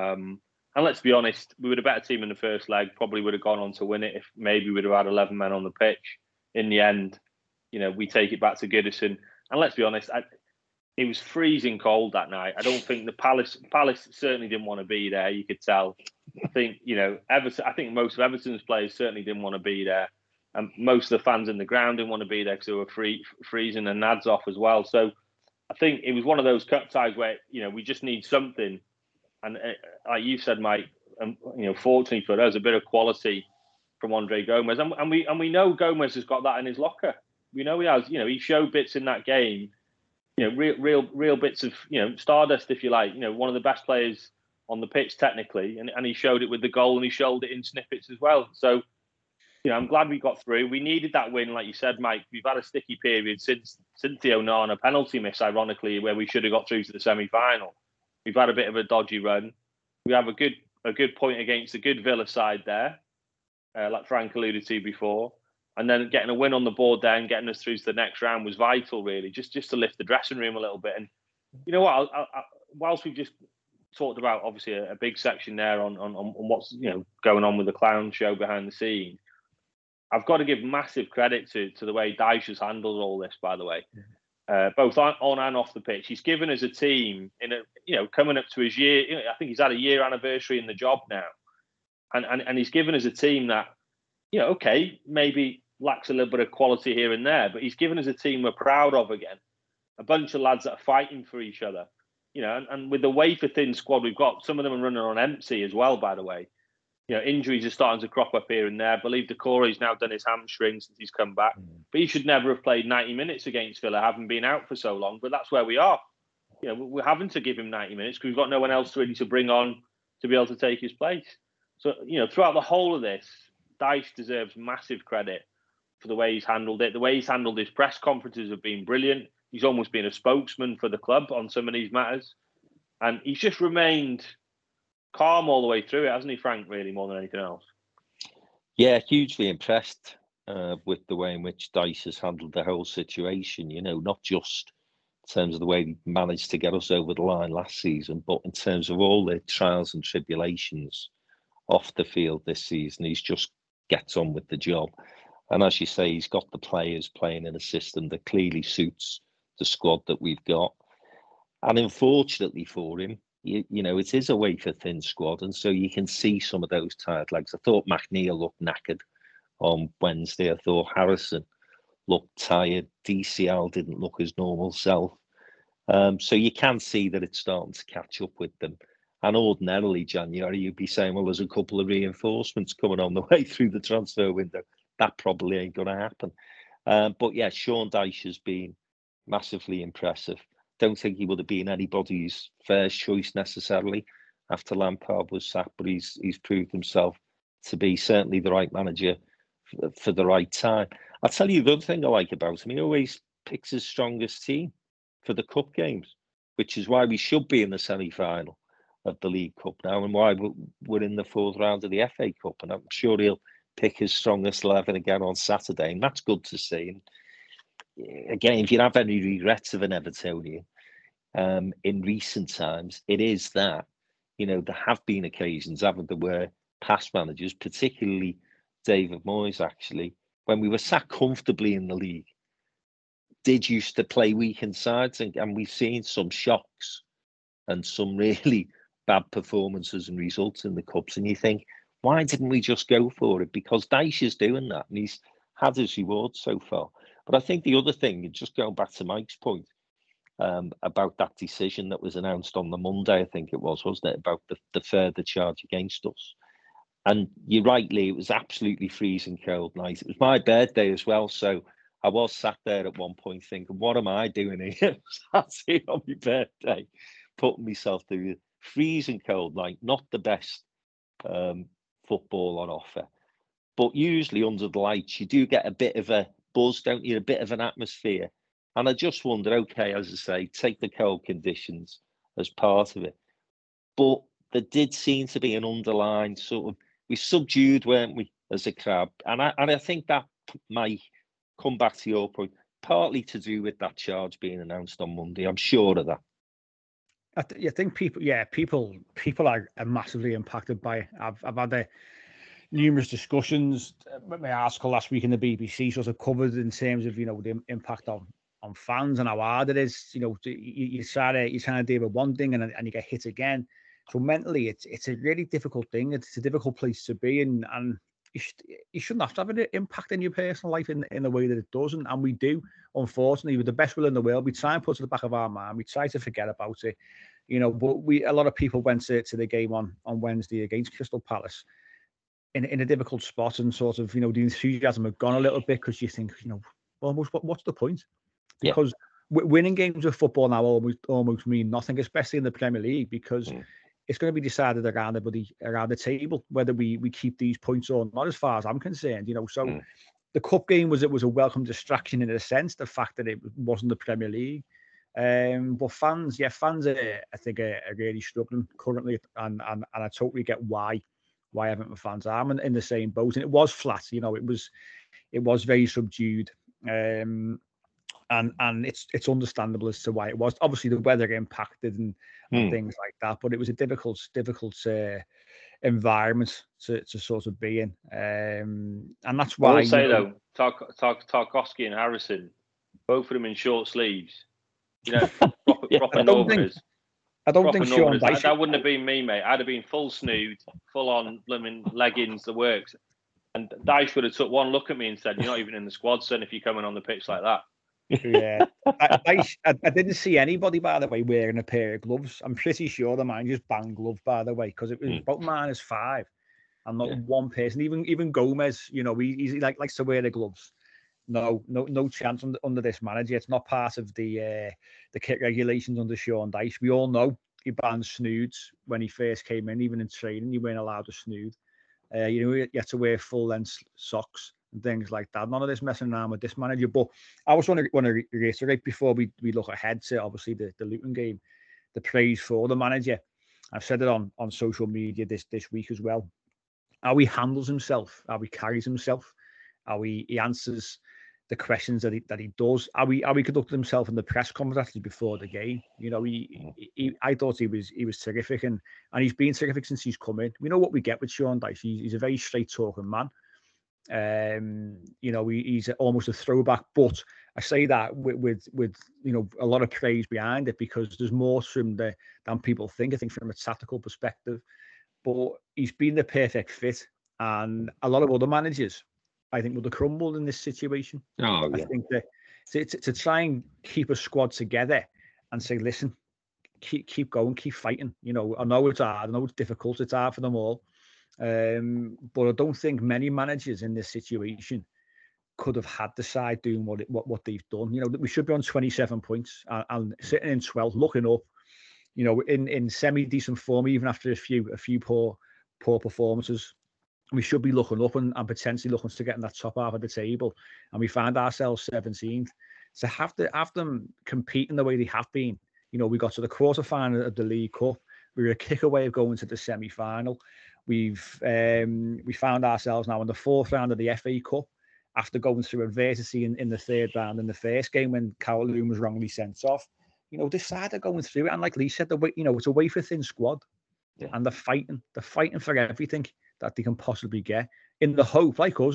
And let's be honest, we were a better team in the first leg. Probably would have gone on to win it if maybe we'd have had 11 men on the pitch. In the end, you know, we take it back to Goodison. And let's be honest, it was freezing cold that night. I don't think the Palace certainly didn't want to be there. You could tell. I think, you know, Everton. I think most of Everton's players certainly didn't want to be there, and most of the fans in the ground didn't want to be there because they were freezing their nads off as well. So I think it was one of those cup ties where, you know, we just need something. And like you said, Mike, you know, fortunately for us, a bit of quality from Andre Gomez, and we know Gomez has got that in his locker. We know he has. You know, he showed bits in that game. You know, real bits of, you know, stardust, if you like. You know, one of the best players on the pitch technically, and he showed it with the goal, and he showed it in snippets as well. So, you know, I'm glad we got through. We needed that win, like you said, Mike. We've had a sticky period since the Onana penalty miss, ironically, where we should have got through to the semi-final. We've had a bit of a dodgy run. We have a good point against a good Villa side there, like Frank alluded to before. And then getting a win on the board there and getting us through to the next round was vital, really, just to lift the dressing room a little bit. And you know what? Whilst we've just talked about, obviously, a big section there on what's, you know, going on with the clown show behind the scenes, I've got to give massive credit to the way Dyche has handled all this, by the way, both on and off the pitch. He's given us a team coming up to his year. You know, I think he's had a year anniversary in the job now, and he's given us a team that, you know, okay, maybe lacks a little bit of quality here and there, but he's given us a team we're proud of again. A bunch of lads that are fighting for each other, you know, and with the wafer thin squad we've got, some of them are running on empty as well, by the way. injuries are starting to crop up here and there. I believe Decore's now done his hamstring since he's come back. But he should never have played 90 minutes against Villa, having been out for so long. But that's where we are. We're having to give him 90 minutes because we've got no one else really to bring on to be able to take his place. So, throughout the whole of this, Dyche deserves massive credit for the way he's handled it. The way he's handled his press conferences have been brilliant. He's almost been a spokesman for the club on some of these matters. And he's just remained calm all the way through it, hasn't he, Frank, really, more than anything else? Yeah, hugely impressed with the way in which Dyche has handled the whole situation, not just in terms of the way he managed to get us over the line last season, but in terms of all the trials and tribulations off the field this season. He's just gets on with the job. And as you say, he's got the players playing in a system that clearly suits the squad that we've got. And unfortunately for him, it is a wafer-thin squad, and so you can see some of those tired legs. I thought McNeil looked knackered on Wednesday. I thought Harrison looked tired. DCL didn't look his normal self. So you can see that it's starting to catch up with them. And ordinarily, January, you'd be saying, well, there's a couple of reinforcements coming on the way through the transfer window. That probably ain't going to happen. But yeah, Sean Dyche has been massively impressive. Don't think he would have been anybody's first choice necessarily after Lampard was sacked, but he's proved himself to be certainly the right manager for the right time. I'll tell you the other thing I like about him, he always picks his strongest team for the cup games, which is why we should be in the semi-final of the League Cup now and why we're in the fourth round of the FA Cup. And I'm sure he'll pick his strongest 11 again on Saturday, and that's good to see. And again, if you have any regrets of an Evertonian in recent times, it is that, there have been occasions, haven't there, where past managers, particularly David Moyes, actually, when we were sat comfortably in the league, did used to play weekend sides, and we've seen some shocks and some really bad performances and results in the Cups, and you think, why didn't we just go for it? Because Dyche is doing that, and he's had his reward so far. But I think the other thing, just going back to Mike's point about that decision that was announced on the Monday, I think it was, wasn't it, about the further charge against us. And you're right, Lee, it was absolutely freezing cold night. It was my birthday as well, so I was sat there at one point thinking, what am I doing here? Sat here on my birthday, putting myself through a freezing cold night, not the best football on offer. But usually under the lights, you do get a bit of a buzz, don't you? A bit of an atmosphere. And I just wonder, okay, as I say, take the cold conditions as part of it. But there did seem to be an underlying sort of, we subdued, weren't we, as a crowd? And I think that might come back to your point, partly to do with that charge being announced on Monday. I'm sure of that. I think people are massively impacted by it. I've had numerous discussions. My article last week in the BBC sort of covered in terms of the impact on fans and how hard it is. You try to deal with one thing and you get hit again. So mentally, it's a really difficult thing. It's a difficult place to be, and you shouldn't have to have an impact in your personal life in the way that it doesn't. And we do, unfortunately, with the best will in the world, we try and put it to the back of our mind. We try to forget about it, but a lot of people went to the game on Wednesday against Crystal Palace in a difficult spot, and sort of, the enthusiasm had gone a little bit because you think, almost what's the point? Because winning games of football now almost mean nothing, especially in the Premier League, because it's going to be decided around the table whether we keep these points or not, as far as I'm concerned. So the cup game was a welcome distraction in a sense, the fact that it wasn't the Premier League. But fans are, I think, are really struggling currently, and I totally get why Everton fans are in the same boat. And it was flat, it was very subdued. And it's understandable as to why it was. Obviously, the weather impacted and things like that, but it was a difficult environment to sort of be in, and that's why. I will say though, Tarkowski and Harrison, both of them in short sleeves, proper Northerners. I don't think Sean Dyche. That wouldn't have been me, mate. I'd have been full snood, full on blooming leggings, the works. And Dyche would have took one look at me and said, "You're not even in the squad, son, if you're coming on the pitch like that." Yeah, I didn't see anybody, by the way, wearing a pair of gloves. I'm pretty sure the man just banned gloves, by the way, because it was about -5. and not one person. Even Gomez, you know, he likes to wear the gloves. No chance under this manager. It's not part of the kit regulations under Sean Dyche. We all know he banned snoods when he first came in. Even in training, you weren't allowed to snood. You had to wear full length socks and things like that. None of this messing around with this manager. But I also want to reiterate before we look ahead to obviously the Luton game, the praise for the manager. I've said it on social media this week as well. How he handles himself, how he carries himself, how he answers the questions that he does, how he conducted himself in the press conference before the game. You know, I thought he was terrific, and he's been terrific since he's come in. We know what we get with Sean Dyche. He's a very straight talking man. You know, he's almost a throwback, but I say that with you know, a lot of praise behind it, because there's more to him than people think. I think from a tactical perspective, but he's been the perfect fit, and a lot of other managers, I think, would have crumbled in this situation. Oh, yeah. I think that to try and keep a squad together and say, listen, keep going, keep fighting. You know, I know it's hard, I know it's difficult, it's hard for them all. But I don't think many managers in this situation could have had the side doing what they've done. You know, we should be on 27 points and sitting in 12th, looking up, you know, in semi-decent form, even after a few poor performances. We should be looking up and potentially looking to get in that top half of the table. And we find ourselves 17th. So have them competing the way they have been. You know, we got to the quarterfinal of the League Cup. We were a kick away of going to the semi-final. We found ourselves now in the fourth round of the FA Cup after going through adversity in the third round in the first game when Calvert-Lewin was wrongly sent off. You know, this side are going through it. And like Lee said, you know, it's a wafer-thin squad. Yeah. And they're fighting for everything that they can possibly get, in the hope, like us,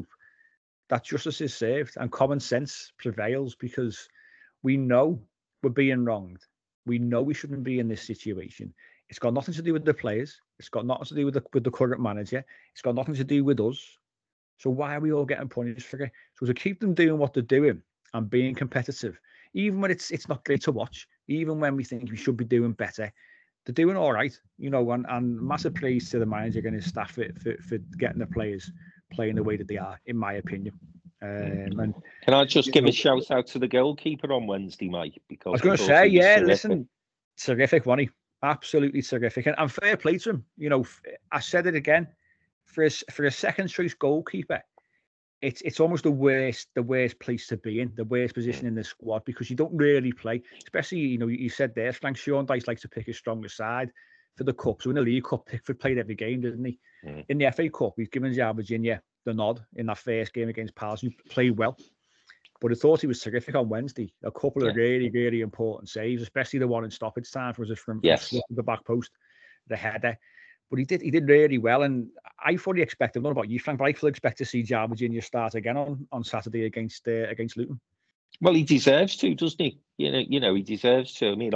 that justice is served and common sense prevails, because we know we're being wronged. We know we shouldn't be in this situation. It's got nothing to do with the players. It's got nothing to do with the current manager. It's got nothing to do with us. So why are we all getting punished for it? So to keep them doing what they're doing and being competitive, even when it's not great to watch, even when we think we should be doing better, they're doing all right, you know, and massive praise to the manager and his staff for getting the players playing the way that they are, in my opinion. And can I just give a shout out to the goalkeeper on Wednesday, Mike? Because I was going to say, yeah, listen, terrific, wasn't he? Absolutely terrific, and fair play to him. You know, I said it again, for a second choice goalkeeper, it's almost the worst place to be in, the worst position in the squad, because you don't really play, especially, you know, you said there, Frank, Sean Dyche likes to pick his strongest side for the Cup. So in the League Cup, Pickford played every game, didn't he? In the FA Cup, he's given Jar Virginia the nod in that first game against Palace, who played well. But I thought he was terrific on Wednesday. A couple of really, really important saves, especially the one in stoppage time from the back post, the header. But he did really well, and I fully expect him. I don't know about you, Frank, but I fully expect to see Jar Virginia start again on Saturday against Luton. Well, he deserves to, doesn't he? You know, he deserves to. I mean,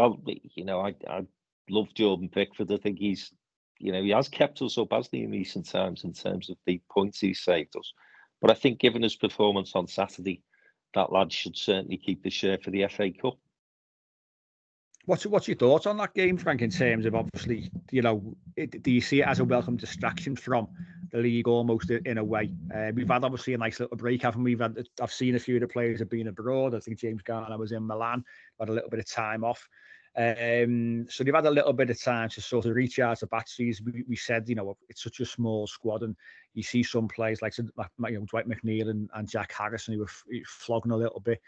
I love Jordan Pickford. I think he has kept us up, hasn't he, in recent times in terms of the points he saved us. But I think, given his performance on Saturday, that lad should certainly keep the shirt for the FA Cup. What's your thoughts on that game, Frank, in terms of, obviously, you know, do you see it as a welcome distraction from the league almost in a way? We've had, obviously, a nice little break, haven't we? I've seen a few of the players have been abroad. I think James Garner was in Milan, had a little bit of time off. So they've had a little bit of time to sort of recharge the batteries. We said, you know, it's such a small squad, and you see some players like Dwight McNeil and Jack Harrison who were flogging a little bit.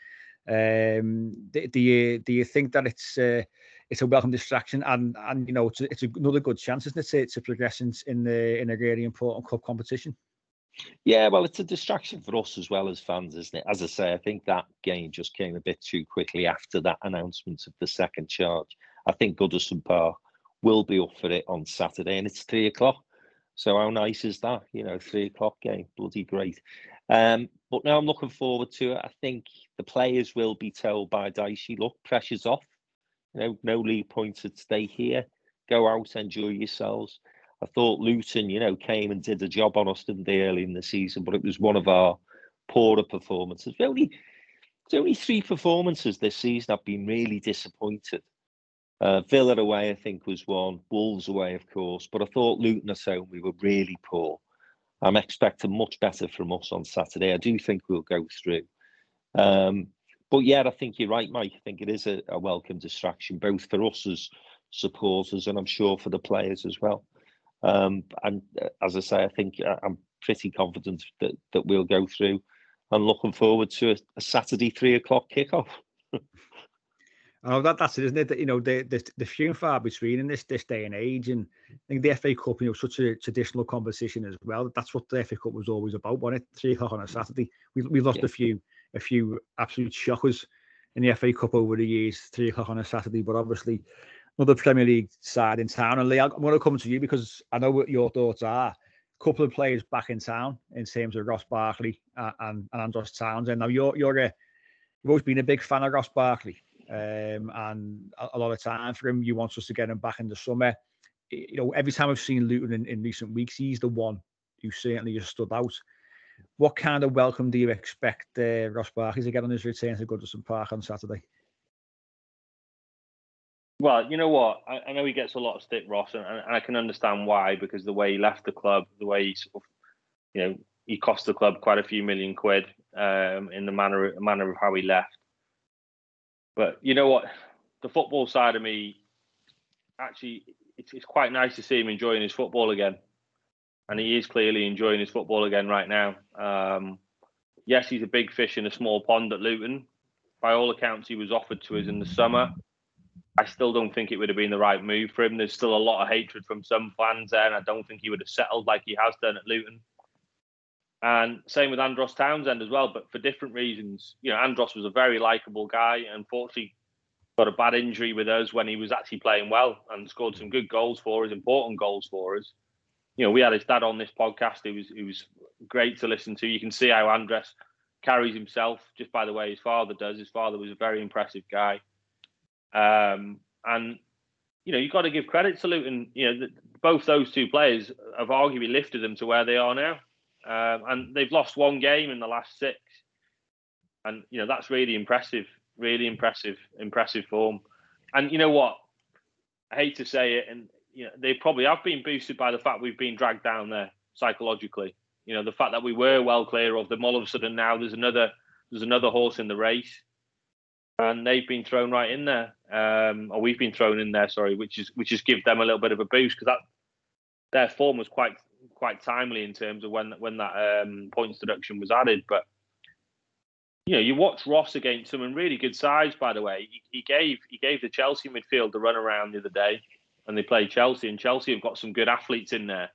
Do you think that it's a welcome distraction, and you know, it's another good chance, isn't it, to progress in a really important cup competition? Yeah, well, it's a distraction for us as well as fans, isn't it? As I say, I think that game just came a bit too quickly after that announcement of the second charge. I think Goodison Park will be up for it on Saturday, and it's 3:00. So how nice is that? You know, 3:00 game, bloody great. But now I'm looking forward to it. I think the players will be told by Dyche, look, pressure's off. You know, no league points at stake here. Go out, enjoy yourselves. I thought Luton, you know, came and did a job on us, didn't they, early in the season? But it was one of our poorer performances. There's only 3 performances this season I've been really disappointed. Villa away, I think, was one. Wolves away, of course. But I thought Luton at home, we were really poor. I'm expecting much better from us on Saturday. I do think we'll go through. But yeah, I think you're right, Mike. I think it is a welcome distraction, both for us as supporters and I'm sure for the players as well. And as I say, I think I'm pretty confident that we'll go through and looking forward to a Saturday 3:00 kickoff. Oh, that's it, isn't it? That, you know, the few and far between in this day and age, and I think the FA Cup, you know, such a traditional competition as well. That's what the FA Cup was always about, wasn't it? 3:00 on a Saturday. We lost a few absolute shockers in the FA Cup over the years, 3:00 on a Saturday. But obviously, another Premier League side in town. And Lee, I'm going to come to you because I know what your thoughts are. A couple of players back in town in terms of Ross Barkley and Andros Townsend. Now you've always been a big fan of Ross Barkley. And a lot of time for him. You want us to get him back in the summer. You know, every time I've seen Luton in recent weeks, he's the one who certainly has stood out. What kind of welcome do you expect Ross Barkley to get on his return to Goodison Park on Saturday? Well, you know what? I know he gets a lot of stick, Ross, and I can understand why, because the way he left the club, the way he sort of, you know, he cost the club quite a few million quid in the manner of how he left. But you know what? The football side of me, actually, it's quite nice to see him enjoying his football again. And he is clearly enjoying his football again right now. Yes, he's a big fish in a small pond at Luton. By all accounts, he was offered to us in the summer. I still don't think it would have been the right move for him. There's still a lot of hatred from some fans there, and I don't think he would have settled like he has done at Luton. And same with Andros Townsend as well, but for different reasons. You know, Andros was a very likeable guy. Unfortunately, got a bad injury with us when he was actually playing well and scored some good goals for us, important goals for us. You know, we had his dad on this podcast. He was great to listen to. You can see how Andros carries himself just by the way his father does. His father was a very impressive guy. And, you know, you've got to give credit to Luton. You know, both those two players have arguably lifted them to where they are now. And they've lost one game in the last 6. And, you know, that's really impressive form. And you know what? I hate to say it, and you know, they probably have been boosted by the fact we've been dragged down there psychologically. You know, the fact that we were well clear of them, all of a sudden now there's another horse in the race. And they've been thrown right in there. Or we've been thrown in there, sorry, which is give them a little bit of a boost, because that their form was quite timely in terms of when that points deduction was added. But you know, you watch Ross against some really good sides. By the way, he gave the Chelsea midfield the run around the other day, and they played Chelsea, and Chelsea have got some good athletes in there.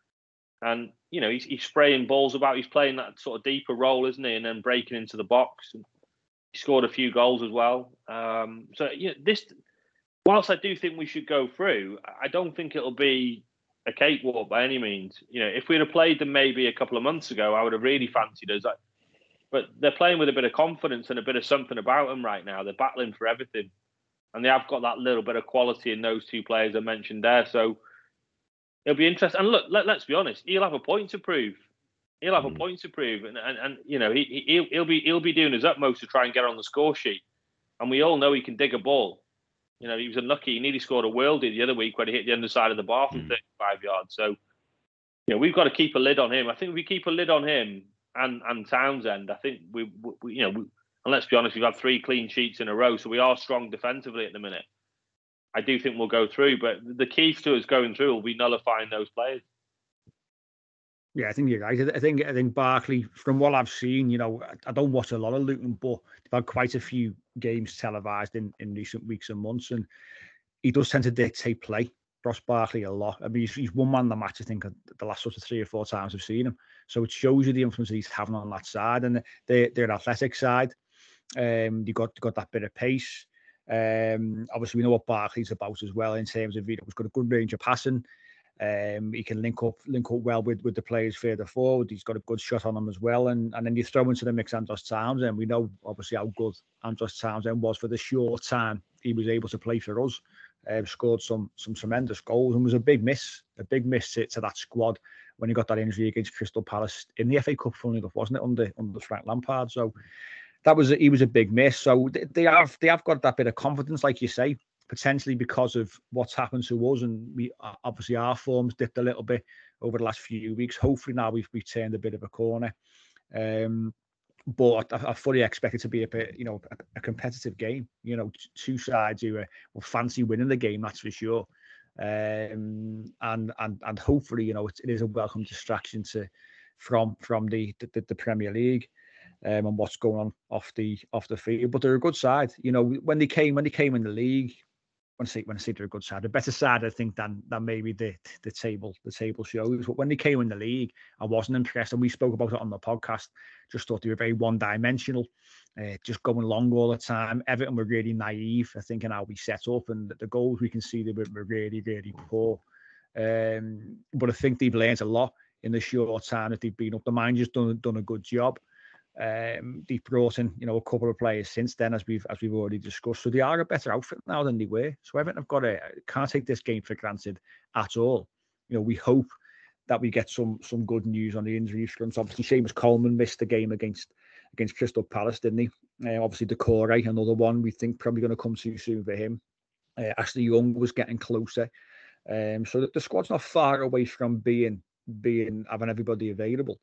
And you know, he's spraying balls about. He's playing that sort of deeper role, isn't he? And then breaking into the box. He scored a few goals as well. So you know, whilst I do think we should go through, I don't think it'll be a cakewalk by any means. You know, if we'd have played them maybe a couple of months ago, I would have really fancied us. But they're playing with a bit of confidence and a bit of something about them right now. They're battling for everything. And they have got that little bit of quality in those two players I mentioned there. So it'll be interesting. And look, let's be honest, he'll have a point to prove. He'll have a point to prove. And you know, he'll be doing his utmost to try and get on the score sheet. And we all know he can dig a ball. You know, he was unlucky. He nearly scored a worldie the other week when he hit the underside of the bar from 35 yards. So, you know, we've got to keep a lid on him. I think if we keep a lid on him and Townsend, I think we you know, and let's be honest, we've had 3 clean sheets in a row, so we are strong defensively at the minute. I do think we'll go through, but the key to us going through will be nullifying those players. Yeah, I think you're right. I think Barkley, from what I've seen, you know, I don't watch a lot of Luton, but they've had quite a few games televised in recent weeks and months, and he does tend to dictate play. Ross Barkley a lot. I mean, he's one man in the match, I think, the last sort of 3 or 4 times I've seen him. So it shows you the influence that he's having on that side, and they're an athletic side. They got that bit of pace. Obviously, we know what Barkley's about as well in terms of, you know, he's got a good range of passing. He can link up well with the players further forward. He's got a good shot on him as well, and then you throw into the mix Andros Townsend. We know obviously how good Andros Townsend was for the short time he was able to play for us. Scored some tremendous goals and was a big miss to that squad when he got that injury against Crystal Palace in the FA Cup. Funny enough, wasn't it, under Frank Lampard? So he was a big miss. So they have got that bit of confidence, like you say. potentially because of what's happened to us, and we obviously our form's dipped a little bit over the last few weeks. Hopefully now we've turned a bit of a corner. But I fully expect it to be a bit, a competitive game. Two sides who will fancy winning the game, that's for sure. And hopefully, it is a welcome distraction from the Premier League and what's going on off the field. But they're a good side. When they came in the league. When I say they're a good side, a better side, I think, than maybe the table shows. But when they came in the league, I wasn't impressed, and we spoke about it on the podcast. Just thought they were very one-dimensional, just going long all the time. Everton were really naive, I think, in how we set up, and the goals we conceded were really, really poor. But I think they've learned a lot in the short time that they've been up. The manager's done a good job. They've brought in, a couple of players since then, as we've already discussed. So they are a better outfit now than they were. So Everton can't take this game for granted at all. We hope that we get some good news on the injury front. Obviously, Seamus Coleman missed the game against Crystal Palace, didn't he? Obviously, Decore, another one we think probably going to come too soon for him. Ashley Young was getting closer. So the squad's not far away from having everybody available.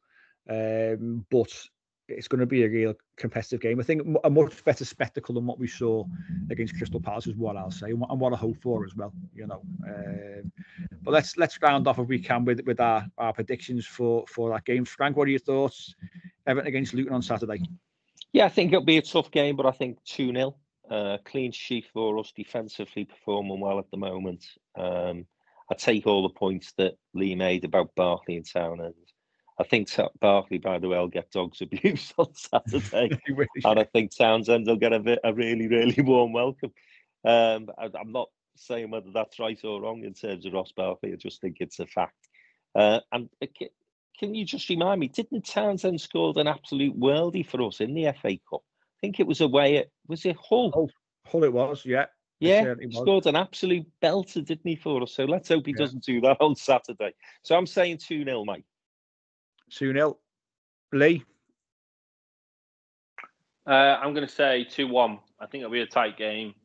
But it's going to be a real competitive game. I think a much better spectacle than what we saw against Crystal Palace is what I'll say, and what I hope for as well. But let's round off if we can with our predictions for that game. Frank, what are your thoughts? Everton against Luton on Saturday. Yeah, I think it'll be a tough game, but I think 2-0. Clean sheet for us, defensively performing well at the moment. I take all the points that Lee made about Barkley and Townsend. I think Barkley, by the way, will get dogs abuse on Saturday. And I think Townsend will get a really, really warm welcome. I'm not saying whether that's right or wrong in terms of Ross Barkley. I just think it's a fact. And can you just remind me, didn't Townsend score an absolute worldie for us in the FA Cup? I think it was away was it Hull? Hull it was, yeah. Yeah, he scored an absolute belter, didn't he, for us? So let's hope he doesn't do that on Saturday. So I'm saying 2-0, mate. 2-0. Lee? I'm going to say 2-1. I think it'll be a tight game.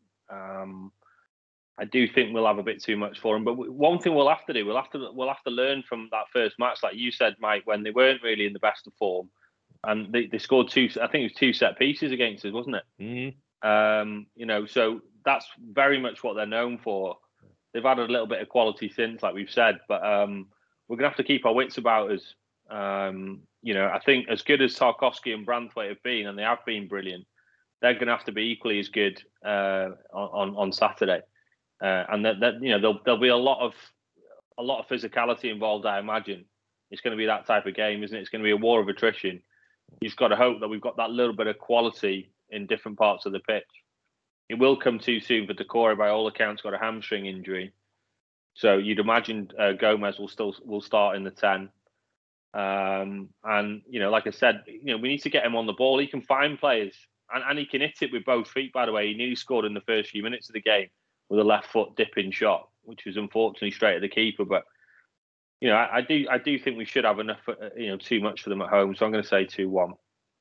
I do think we'll have a bit too much for them. But one thing we'll have to do, we'll have to learn from that first match, like you said, Mike, when they weren't really in the best of form, and they scored two set pieces against us, wasn't it? Mm-hmm. So that's very much what they're known for. They've added a little bit of quality since, like we've said, but we're going to have to keep our wits about us. I think as good as Tarkowski and Branthwaite have been, and they have been brilliant, they're going to have to be equally as good on Saturday. And there'll be a lot of physicality involved. I imagine it's going to be that type of game, isn't it? It's going to be a war of attrition. You've got to hope that we've got that little bit of quality in different parts of the pitch. It will come too soon for Decore. By all accounts, got a hamstring injury, so you'd imagine Gomez will start in the 10. And like I said, we need to get him on the ball. He can find players, and he can hit it with both feet. By the way, he nearly scored in the first few minutes of the game with a left foot dipping shot, which was unfortunately straight at the keeper. But I do think we should have enough. Too much for them at home. So I'm going to say 2-1.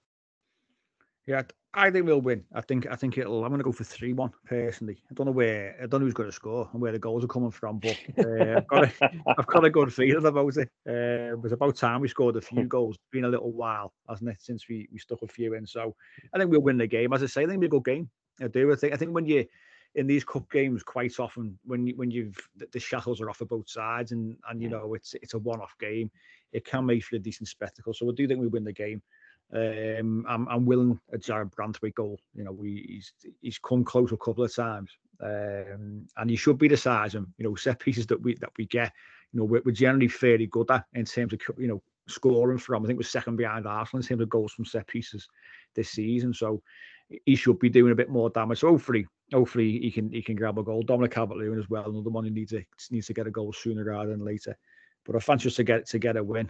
Yeah, I think we'll win. I think it'll. I'm going to go for 3-1 personally. I don't know who's going to score and where the goals are coming from, but I've got a good feeling about it. It was about time we scored a few goals. It's been a little while, hasn't it, since we stuck a few in. So I think we'll win the game. As I say, I think it'll be a good game. I do. I think when you in these cup games, quite often when you've the shackles are off of both sides, and it's a one-off game, it can make for a decent spectacle. So I do think we win the game. I'm willing a Jared Branthwaite goal. He's come close a couple of times, and he should be the size of set pieces that we get. We're generally fairly good at in terms of scoring from. I think we're second behind Arsenal in terms of goals from set pieces this season. So he should be doing a bit more damage. So hopefully he can grab a goal. Dominic Calvert-Lewin as well, another one who needs to get a goal sooner rather than later. But I fancy just to get a win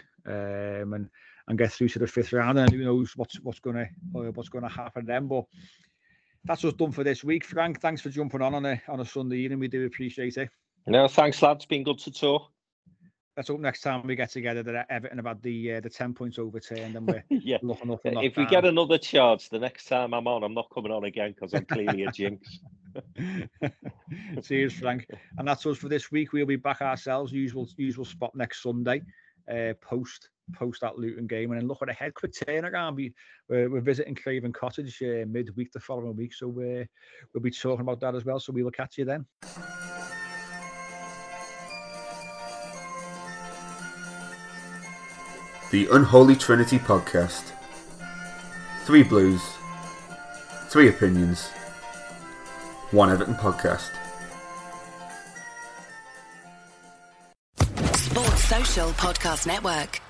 and get through to the fifth round, and who knows what's going to happen then. But that's us done for this week. Frank, thanks for jumping on a Sunday evening. We do appreciate it. No, thanks, lads. Been good to talk. Let's hope next time we get together that Everton have had the 10 points overturned, and we're looking up. If we get another charge the next time I'm on, I'm not coming on again because I'm clearly a jinx. Cheers, Frank. And that's us for this week. We'll be back ourselves, usual spot next Sunday, post that Luton game. And then look at ahead, quick turnaround. We're visiting Craven Cottage midweek the following week, so we'll be talking about that as well. So we will catch you then. The Unholy Trinity Podcast. 3 Blues, 3 Opinions, 1 Everton Podcast. Sports Social Podcast Network.